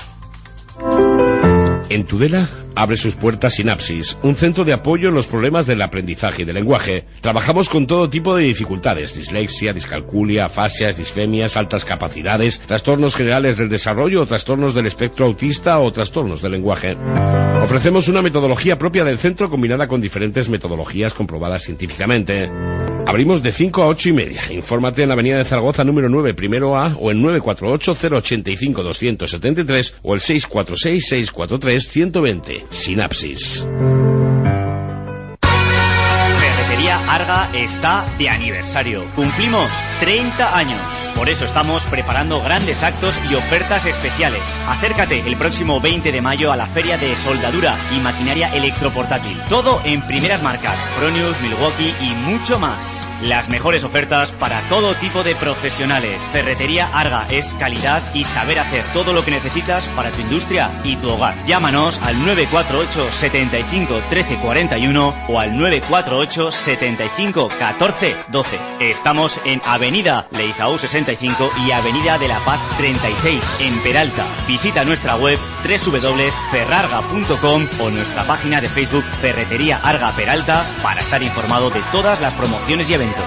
En Tudela abre sus puertas Sinapsis, un centro de apoyo en los problemas del aprendizaje y del lenguaje. Trabajamos con todo tipo de dificultades: dislexia, discalculia, afasias, disfemias, altas capacidades, trastornos generales del desarrollo o trastornos del espectro autista o trastornos del lenguaje. Ofrecemos una metodología propia del centro combinada con diferentes metodologías comprobadas científicamente. Abrimos de 5 a 8 y media. Infórmate en la avenida de Zaragoza número 9, primero A, o en 948-085-273 o el 646-643-120. Sinapsis. Ferretería Arga está de aniversario. Cumplimos 30 años. Por eso estamos preparando grandes actos y ofertas especiales. Acércate el próximo 20 de mayo a la Feria de Soldadura y Maquinaria Electroportátil. Todo en primeras marcas, Fronius, Milwaukee y mucho más. Las mejores ofertas para todo tipo de profesionales. Ferretería Arga es calidad y saber hacer todo lo que necesitas para tu industria y tu hogar. Llámanos al 948 75 13 41 o al 948 75 14 12. Estamos en Avenida Leizao 65 y Avenida de la Paz 36 en Peralta. Visita nuestra web www.ferrarga.com o nuestra página de Facebook Ferretería Arga Peralta para estar informado de todas las promociones y eventos.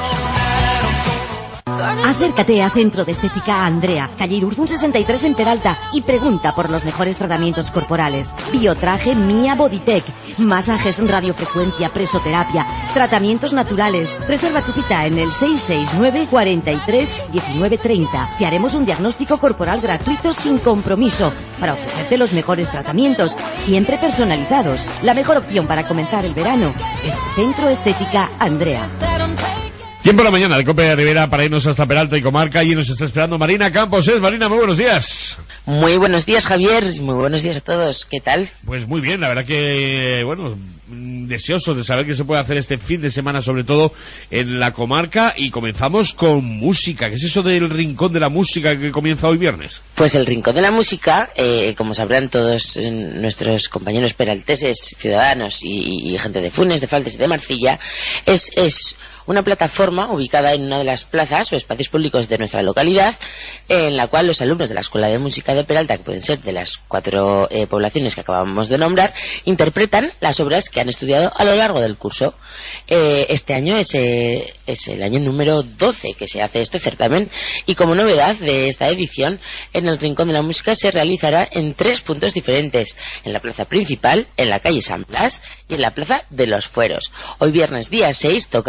Acércate a Centro de Estética Andrea, calle Irurzun 63 en Peralta, y pregunta por los mejores tratamientos corporales. Biotraje Mia Bodytech, masajes, radiofrecuencia, presoterapia, tratamientos naturales. Reserva tu cita en el 669 43 19 30. Te haremos un diagnóstico corporal gratuito sin compromiso para ofrecerte los mejores tratamientos, siempre personalizados. La mejor opción para comenzar el verano es Centro Estética Andrea. Tiempo de la mañana de Cope Rivera para irnos hasta Peralta y Comarca. Allí nos está esperando Marina Campos. Marina, muy buenos días. Muy buenos días, Javier. Muy buenos días a todos. ¿Qué tal? Pues muy bien, la verdad que, bueno, deseosos de saber qué se puede hacer este fin de semana, sobre todo en la comarca. Y comenzamos con música. ¿Qué es eso del Rincón de la Música que comienza hoy viernes? Pues el Rincón de la Música, como sabrán todos nuestros compañeros peralteses, ciudadanos y gente de Funes, de Faldes y de Marcilla, es una plataforma ubicada en una de las plazas o espacios públicos de nuestra localidad, en la cual los alumnos de la Escuela de Música de Peralta, que pueden ser de las 4 poblaciones que acabamos de nombrar, interpretan las obras que han estudiado a lo largo del curso. Este año es el año número 12 que se hace este certamen, y como novedad de esta edición, en el Rincón de la Música se realizará en 3 puntos diferentes: en la plaza principal, en la calle San Blas y en la plaza de los Fueros. Hoy viernes día 6 toca en la plaza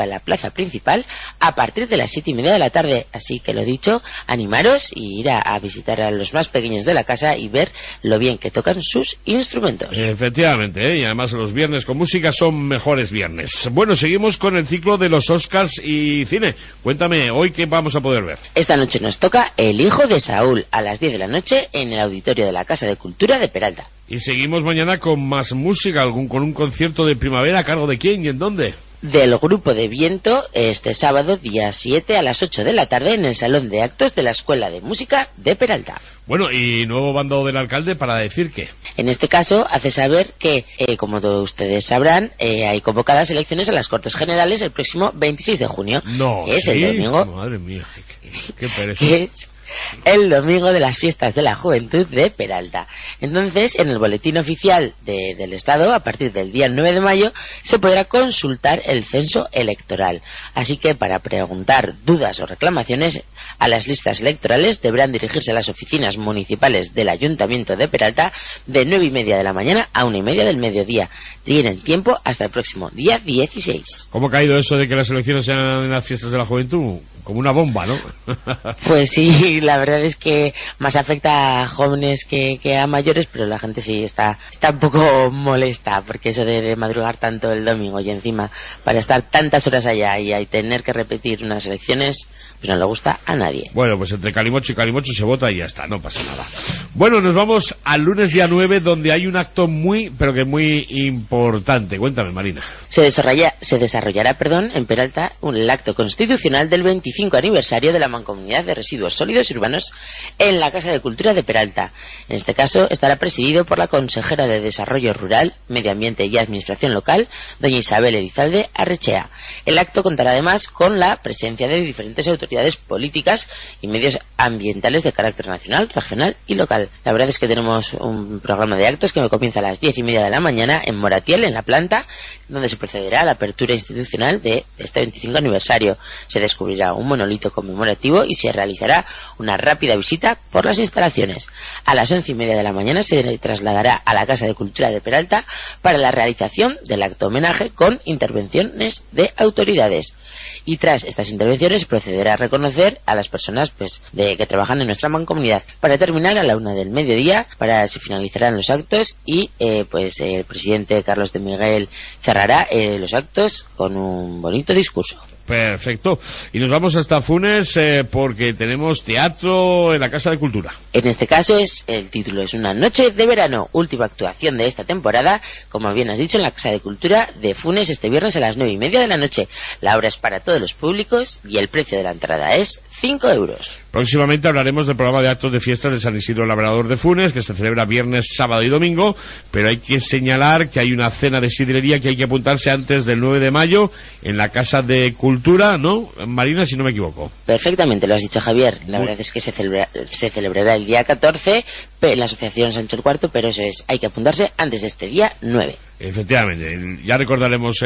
plaza principal a partir de las 7:30 de la tarde. Así que lo dicho, animaros y ir a visitar a los más pequeños de la casa y ver lo bien que tocan sus instrumentos. Efectivamente, y además los viernes con música son mejores viernes. Bueno, seguimos con el ciclo de los Oscars y cine. Cuéntame, ¿hoy qué vamos a poder ver? Esta noche nos toca El hijo de Saúl a las 10 de la noche en el auditorio de la Casa de Cultura de Peralta. Y seguimos mañana con más música, con un concierto de primavera, ¿a cargo de quién y en dónde? Del Grupo de Viento, este sábado, día 7 a las 8 de la tarde en el Salón de Actos de la Escuela de Música de Peralta. Bueno, y nuevo bando del alcalde para decir que... En este caso, hace saber que, como todos ustedes sabrán, hay convocadas elecciones a las Cortes Generales el próximo 26 de junio. No, que es ¿sí? el domingo. Madre mía, qué pereza. Que es el domingo de las fiestas de la juventud de Peralta. Entonces, en el boletín oficial del Estado, a partir del día 9 de mayo, se podrá consultar el censo electoral. Así que para preguntar dudas o reclamaciones a las listas electorales deberán dirigirse a las oficinas municipales del Ayuntamiento de Peralta de 9:30 de la mañana a 1:30 del mediodía. Tienen tiempo hasta el próximo día 16. ¿Cómo ha caído eso de que las elecciones sean en las fiestas de la juventud? Como una bomba, ¿no? Pues sí, la verdad es que más afecta a jóvenes que a mayores, pero la gente sí está un poco molesta, porque eso de madrugar tanto el domingo y encima para estar tantas horas allá y tener que repetir unas elecciones, pues no le gusta a nadie. Bueno, pues entre calimocho y calimocho se vota y ya está, no pasa nada. Bueno, nos vamos al lunes día 9, donde hay un acto muy, pero que muy importante. Cuéntame, Marina. Se desarrollará en Peralta el acto constitucional del 25 aniversario de la Mancomunidad de Residuos Sólidos y Urbanos en la Casa de Cultura de Peralta. En este caso estará presidido por la consejera de Desarrollo Rural, Medio Ambiente y Administración Local, doña Isabel Elizalde Arrechea. El acto contará además con la presencia de diferentes autoridades políticas y medios ambientales de carácter nacional, regional y local. La verdad es que tenemos un programa de actos que comienza a las 10:30 de la mañana en Moratiel, en la planta, donde se procederá a la apertura institucional de este 25 aniversario. Se descubrirá un monolito conmemorativo y se realizará una rápida visita por las instalaciones. A las 11:30 de la mañana se trasladará a la Casa de Cultura de Peralta para la realización del acto homenaje con intervenciones de autoridades. Y tras estas intervenciones procederá a reconocer a las personas que trabajan en nuestra mancomunidad. Para terminar, a la 1 del mediodía se finalizarán los actos y el presidente Carlos de Miguel cerrará los actos con un bonito discurso. Perfecto. Y nos vamos hasta Funes porque tenemos teatro en la Casa de Cultura. En este caso el título es Una noche de verano, última actuación de esta temporada, como bien has dicho, en la Casa de Cultura de Funes este viernes a las 9:30 de la noche. La obra es para todos los públicos y el precio de la entrada es 5 euros. Próximamente hablaremos del programa de actos de fiestas de San Isidro Labrador de Funes, que se celebra viernes, sábado y domingo, pero hay que señalar que hay una cena de sidrería que hay que apuntarse antes del 9 de mayo en la Casa de Cultura, ¿no, Marina, si no me equivoco? Perfectamente, lo has dicho, Javier. La verdad es que se celebrará el día 14 en la Asociación Sancho IV, pero hay que apuntarse antes de este día 9. Efectivamente, ya recordaremos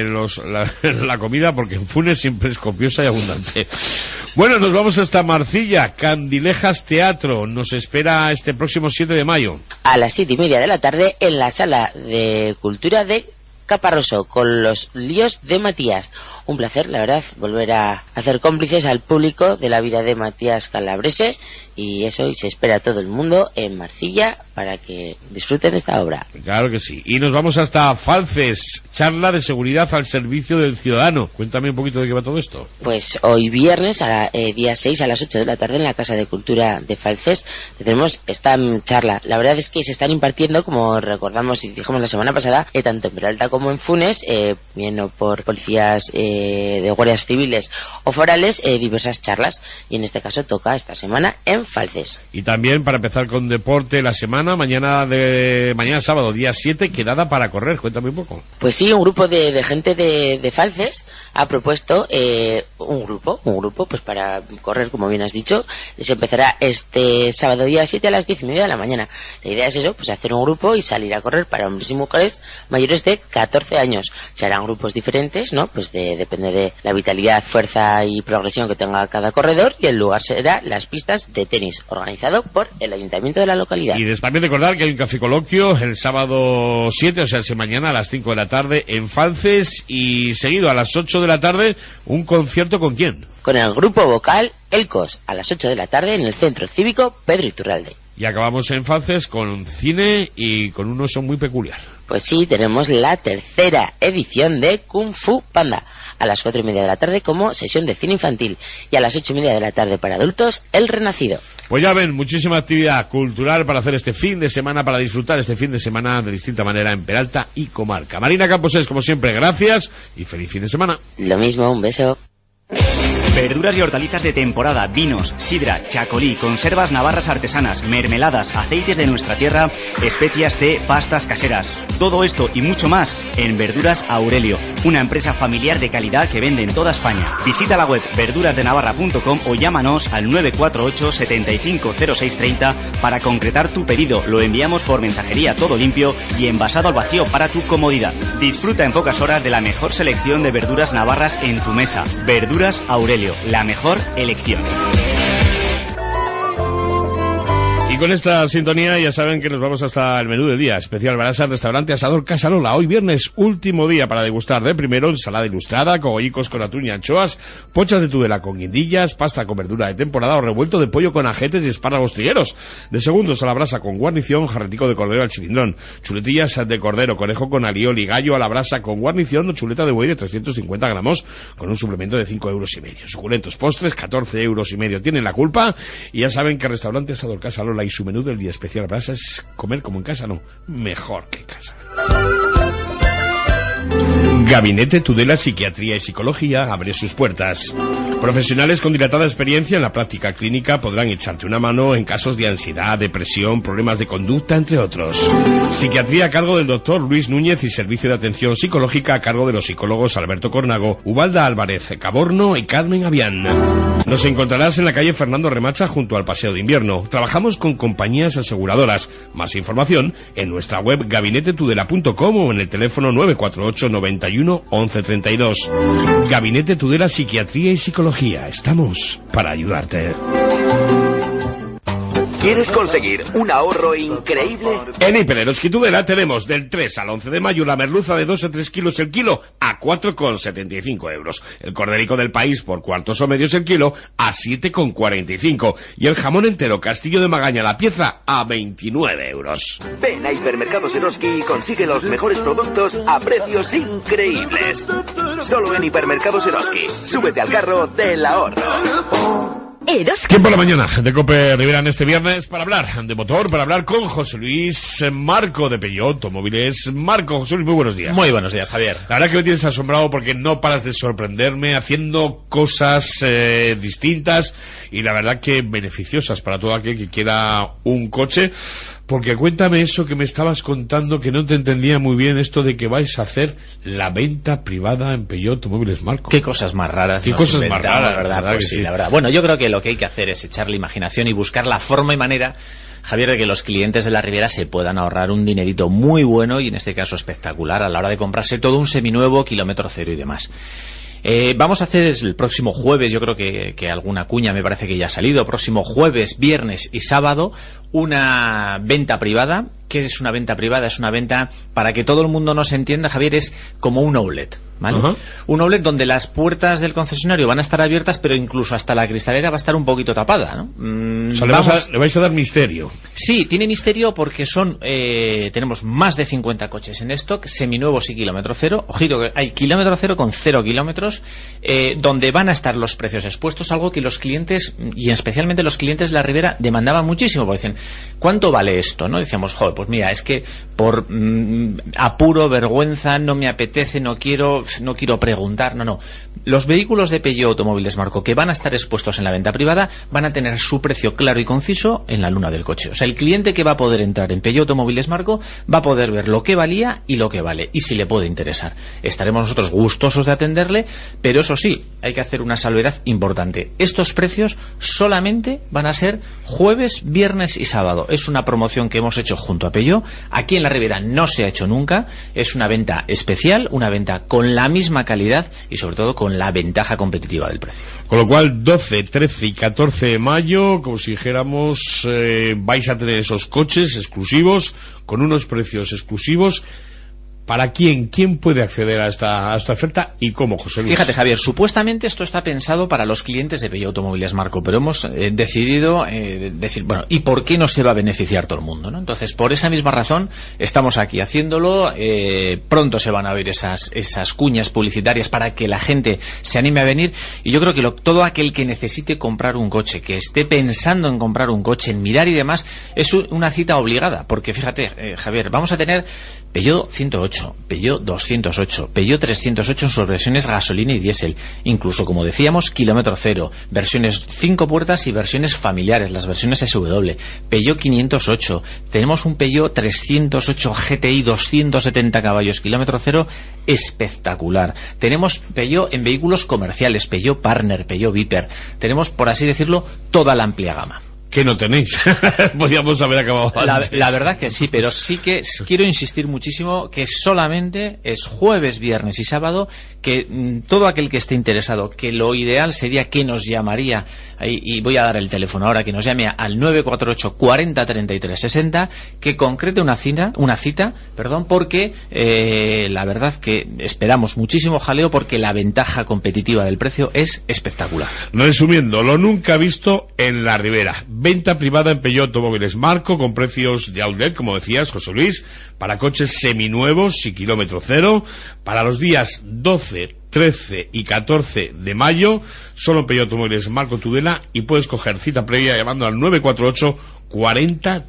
la comida porque en Funes siempre es copiosa y abundante. Bueno, nos vamos hasta Marcilla. Candilejas Teatro nos espera este próximo 7 de mayo. A las 7:30 de la tarde en la Sala de Cultura de Caparroso con Los líos de Matías. Un placer, la verdad, volver a hacer cómplices al público de la vida de Matías Calabrese y se espera a todo el mundo en Marcilla para que disfruten esta obra. Claro que sí. Y nos vamos hasta Falces, charla de seguridad al servicio del ciudadano. Cuéntame un poquito de qué va todo esto. Pues hoy viernes, día 6 a las 8 de la tarde en la Casa de Cultura de Falces tenemos esta charla. La verdad es que se están impartiendo, como recordamos y dijimos la semana pasada, tanto en Peralta como en Funes, viendo por policías de guardias civiles o forales, diversas charlas, y en este caso toca esta semana en Falces. Y también, para empezar con deporte, la semana, mañana sábado, día 7, quedada para correr. Cuéntame un poco. Pues sí, un grupo de gente de Falces ha propuesto un grupo pues para correr, como bien has dicho. Se empezará este sábado día 7 a las 10:30 de la mañana. La idea es pues hacer un grupo y salir a correr para hombres y mujeres mayores de 14 años. Se harán grupos diferentes, ¿no? Pues de depende de la vitalidad, fuerza y progresión que tenga cada corredor, y el lugar será las pistas de tenis, organizado por el ayuntamiento de la localidad. Y también recordar que hay un café coloquio el sábado 7, o sea, mañana a las 5 de la tarde en Falces, y seguido a las 8 de la tarde un concierto. ¿Con quién? Con el grupo vocal Elcos, a las 8 de la tarde en el Centro Cívico Pedro Iturralde. Y acabamos en Falces con cine y con un oso muy peculiar. Pues sí, tenemos la tercera edición de Kung Fu Panda, a las 4:30 de la tarde como sesión de cine infantil, y a las 8:30 de la tarde para adultos, El Renacido. Pues ya ven, muchísima actividad cultural para hacer este fin de semana, para disfrutar este fin de semana de distinta manera en Peralta y comarca. Marina Campos, como siempre, gracias y feliz fin de semana. Lo mismo, un beso. Verduras y hortalizas de temporada, vinos, sidra, chacolí, conservas navarras artesanas, mermeladas, aceites de nuestra tierra, especias, té, pastas caseras. Todo esto y mucho más en Verduras Aurelio, una empresa familiar de calidad que vende en toda España. Visita la web verdurasdenavarra.com o llámanos al 948 750630 para concretar tu pedido. Lo enviamos por mensajería todo limpio y envasado al vacío para tu comodidad. Disfruta en pocas horas de la mejor selección de verduras navarras en tu mesa. Verduras Aurelio, la mejor elección. Y con esta sintonía ya saben que nos vamos hasta el menú del día. Especial Brasa, restaurante Asador Casarola. Hoy viernes, último día para degustar. De primero, ensalada ilustrada, cogollicos con atún y anchoas, pochas de tudela con guindillas, pasta con verdura de temporada o revuelto de pollo con ajetes y espárragos trigueros. De segundos, a la brasa con guarnición, jarretico de cordero al cilindrón, chuletillas de cordero, conejo con alioli, gallo a la brasa con guarnición o chuleta de buey de 350 gramos con un suplemento de 5,5 euros. Suculentos postres, 14,5 euros. Tienen la culpa. Y ya saben que restaurante Asador Casarola y su menú del día especial Brasa es comer como en casa, no, mejor que en casa. Gabinete Tudela Psiquiatría y Psicología abre sus puertas. Profesionales con dilatada experiencia en la práctica clínica podrán echarte una mano en casos de ansiedad, depresión, problemas de conducta, entre otros. Psiquiatría a cargo del doctor Luis Núñez y servicio de atención psicológica a cargo de los psicólogos Alberto Cornago, Ubalda Álvarez Caborno y Carmen Avián. Nos encontrarás en la calle Fernando Remacha junto al Paseo de Invierno. Trabajamos con compañías aseguradoras. Más información en nuestra web gabinetetudela.com o en el teléfono 948 91 11 32. Gabinete Tudela Psiquiatría y Psicología. Estamos para ayudarte. ¿Quieres conseguir un ahorro increíble? En Hiper Eroski Tudela tenemos del 3 al 11 de mayo la merluza de 2 a 3 kilos el kilo a 4,75 euros. El corderico del país por cuartos o medios el kilo a 7,45. Y el jamón entero Castillo de Magaña la pieza a 29 euros. Ven a Hipermercados Eroski y consigue los mejores productos a precios increíbles. Solo en Hipermercados Eroski. Súbete al carro del ahorro. Tiempo a la mañana de COPE Rivera en este viernes para hablar de motor, para hablar con José Luis Marco de Peugeot Automóviles. Marco, José Luis, muy buenos días. Muy buenos días, Javier. La verdad que me tienes asombrado porque no paras de sorprenderme haciendo cosas distintas y la verdad que beneficiosas para todo aquel que quiera un coche. Porque cuéntame eso que me estabas contando, que no te entendía muy bien, esto de que vais a hacer la venta privada en Peugeot Automóviles, Marco. Qué cosas más raras. Qué cosas más raras, la verdad, pues sí, la verdad. Bueno, yo creo que lo que hay que hacer es echarle imaginación y buscar la forma y manera, Javier, de que los clientes de la Ribera se puedan ahorrar un dinerito muy bueno y en este caso espectacular a la hora de comprarse todo un seminuevo, kilómetro cero y demás. Vamos a hacer el próximo jueves, yo creo que alguna cuña me parece que ya ha salido, próximo jueves, viernes y sábado, una venta privada. ¿Qué es una venta privada? Es una venta, para que todo el mundo nos entienda, Javier, es como un outlet, ¿vale? Uh-huh. Un outlet donde las puertas del concesionario van a estar abiertas, pero incluso hasta la cristalera va a estar un poquito tapada, ¿no? O sea, le vais a dar misterio. Sí, tiene misterio porque tenemos más de 50 coches en stock, seminuevos y kilómetro cero. Ojito, que hay kilómetro cero con 0 kilómetros, donde van a estar los precios expuestos, algo que los clientes, y especialmente los clientes de la Ribera, demandaban muchísimo, porque dicen, ¿cuánto vale esto? ¿No? Decíamos, joder, pues mira, es que por apuro, vergüenza, no me apetece, no quiero preguntar, no. Los vehículos de Peugeot Automóviles, Marco, que van a estar expuestos en la venta privada, van a tener su precio claro y conciso en la luna del coche. O sea, el cliente que va a poder entrar en Peugeot Automóviles, Marco, va a poder ver lo que valía y lo que vale, y si le puede interesar. Estaremos nosotros gustosos de atenderle, Pero eso sí, hay que hacer una salvedad importante. Estos precios solamente van a ser jueves, viernes y sábado. Es una promoción que hemos hecho junto a Peugeot. Aquí en la Ribera no se ha hecho nunca. Es una venta especial, una venta con la misma calidad y sobre todo con la ventaja competitiva del precio. Con lo cual, 12, 13 y 14 de mayo, como si dijéramos, vais a tener esos coches exclusivos, con unos precios exclusivos. ¿Para quién? ¿Quién puede acceder a esta oferta y cómo, José Luis? Fíjate, Javier, supuestamente esto está pensado para los clientes de Peugeot Automóviles Marco, pero hemos decidido decir, bueno, ¿y por qué no se va a beneficiar todo el mundo, ¿no? Entonces, por esa misma razón, estamos aquí haciéndolo. Pronto se van a oír esas cuñas publicitarias para que la gente se anime a venir. Y yo creo que todo aquel que necesite comprar un coche, que esté pensando en comprar un coche, en mirar y demás, es una cita obligada. Porque fíjate, Javier, vamos a tener Peugeot 108, Peugeot 208, Peugeot 308 en sus versiones gasolina y diésel, incluso, como decíamos, kilómetro cero, versiones 5 puertas y versiones familiares, las versiones SW, Peugeot 508, tenemos un Peugeot 308 GTI 270 caballos, kilómetro cero, espectacular. Tenemos Peugeot en vehículos comerciales, Peugeot Partner, Peugeot Viper, tenemos, por así decirlo, toda la amplia gama. ¿Qué no tenéis? Podríamos haber acabado antes. La verdad que sí, pero sí que quiero insistir muchísimo que solamente es jueves, viernes y sábado, que todo aquel que esté interesado, que lo ideal sería que nos llamaría, y voy a dar el teléfono ahora, que nos llame al 948 40 33 60, que concrete una cita, porque la verdad que esperamos muchísimo jaleo, porque la ventaja competitiva del precio es espectacular. Resumiendo, lo nunca visto en la Ribera. Venta privada en Peugeot Automóviles Marco, con precios de outlet, como decías, José Luis, para coches seminuevos y kilómetro cero, para los días 12, 13 y 14 de mayo, solo en Peugeot Automóviles Marco Tudela, y puedes coger cita previa llamando al 948 40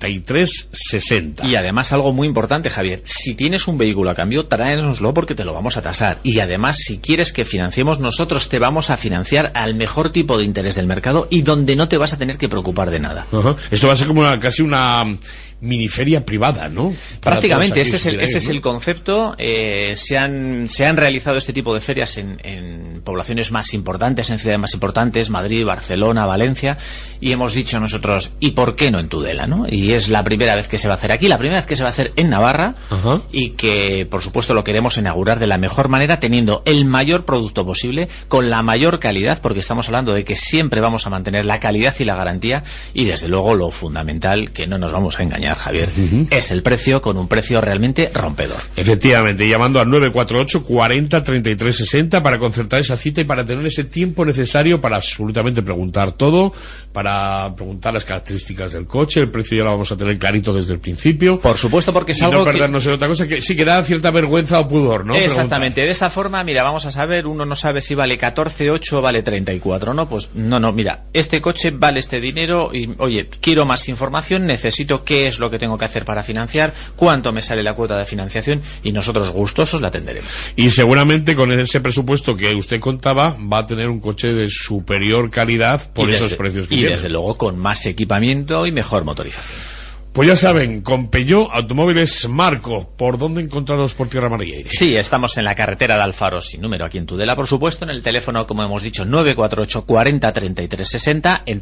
33 60. Y además algo muy importante, Javier, si tienes un vehículo a cambio, tráenoslo porque te lo vamos a tasar. Y además, si quieres que financiemos, nosotros te vamos a financiar al mejor tipo de interés del mercado y donde no te vas a tener que preocupar de nada. Esto va a ser como casi una miniferia privada, ¿no? Prácticamente, ese es el concepto. Se han realizado este tipo de ferias en poblaciones más importantes, en ciudades más importantes, Madrid, Barcelona, Valencia, y hemos dicho nosotros, ¿y por qué no en Tudela, no? Y es la primera vez que se va a hacer aquí, la primera vez que se va a hacer en Navarra, y que por supuesto lo queremos inaugurar de la mejor manera, teniendo el mayor producto posible, con la mayor calidad, porque estamos hablando de que siempre vamos a mantener la calidad y la garantía, y desde luego lo fundamental, que no nos vamos a engañar, Javier, es el precio, con un precio realmente rompedor. Efectivamente, llamando al 948 40 33 60 para concertar esa cita y para tener ese tiempo necesario para absolutamente preguntar todo, para preguntar las características del coche, el precio ya lo vamos a tener clarito desde el principio. Por supuesto, porque es y algo no perdernos en otra cosa que sí que da cierta vergüenza o pudor, ¿no? Exactamente, de esa forma, mira, vamos a saber, uno no sabe si vale 14,8 o vale 34, ¿no? Pues no, mira, este coche vale este dinero y, oye, quiero más información, necesito qué es lo que tengo que hacer para financiar, cuánto me sale la cuota de financiación, y nosotros gustosos la atenderemos. Y seguramente con ese presupuesto que usted contaba va a tener un coche de superior calidad por esos precios que tiene. Y desde luego con más equipamiento y mejor motorización. Pues ya saben, con Peugeot Automóviles Marco, ¿por dónde encontraros por Tierra Amarilla? Sí, estamos en la carretera de Alfaro, sin número, aquí en Tudela, por supuesto, en el teléfono, como hemos dicho, 948 40 33 60, en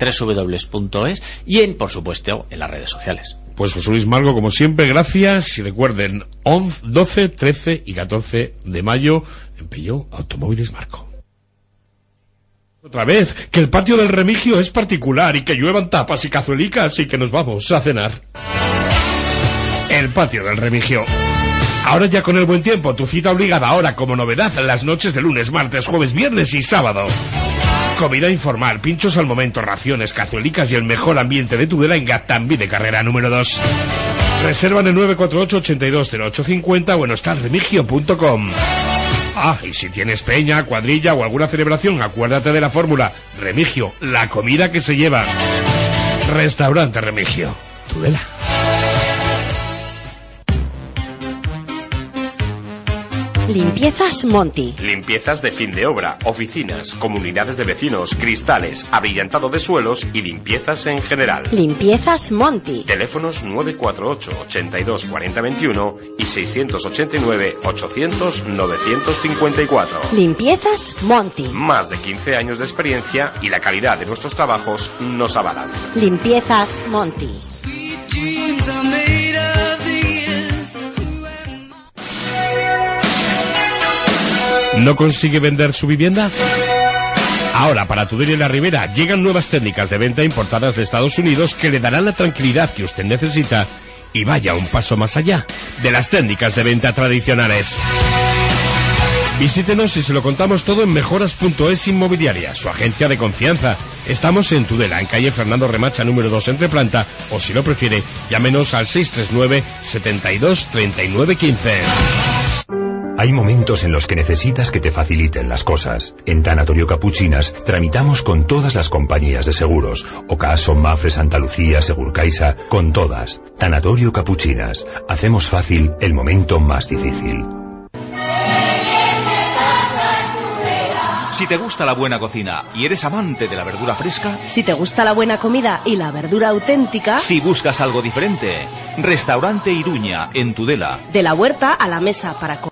www.es y por supuesto, en las redes sociales. Pues José Luis Marco, como siempre, gracias, y recuerden, 11, 12, 13 y 14 de mayo en Peugeot Automóviles Marco. Otra vez, que el patio del Remigio es particular y que lluevan tapas y cazuelicas y que nos vamos a cenar. El patio del Remigio. Ahora ya con el buen tiempo, tu cita obligada ahora como novedad las noches de lunes, martes, jueves, viernes y sábado. Comida informal, pinchos al momento, raciones, cazuelicas y el mejor ambiente de Tudela en Gaztambí de carrera número 2. Reserva en el 948 82 0850 o en hostalremigio.com. Y si tienes peña, cuadrilla o alguna celebración, acuérdate de la fórmula Remigio, la comida que se lleva. Restaurante Remigio, Tudela. Limpiezas Monty. Limpiezas de fin de obra, oficinas, comunidades de vecinos, cristales, abrillantado de suelos y limpiezas en general. Limpiezas Monty. Teléfonos 948 82 40 21 y 689 800 954. Limpiezas Monty. Más de 15 años de experiencia y la calidad de nuestros trabajos nos avalan. Limpiezas Monty. ¿No consigue vender su vivienda? Ahora, para Tudela y la Ribera, llegan nuevas técnicas de venta importadas de Estados Unidos que le darán la tranquilidad que usted necesita y vaya un paso más allá de las técnicas de venta tradicionales. Visítenos y se lo contamos todo en mejoras.es Inmobiliaria, su agencia de confianza. Estamos en Tudela, en calle Fernando Remacha, número 2, Entreplanta, o si lo prefiere, llámenos al 639 72 39 15. Hay momentos en los que necesitas que te faciliten las cosas. En Tanatorio Capuchinas tramitamos con todas las compañías de seguros. Ocaso, Mafre, Santa Lucía, Segurcaixa, con todas. Tanatorio Capuchinas. Hacemos fácil el momento más difícil. Si te gusta la buena cocina y eres amante de la verdura fresca, Si te gusta la buena comida y la verdura auténtica, si buscas algo diferente, Restaurante Iruña, en Tudela. de la huerta a la mesa para comer.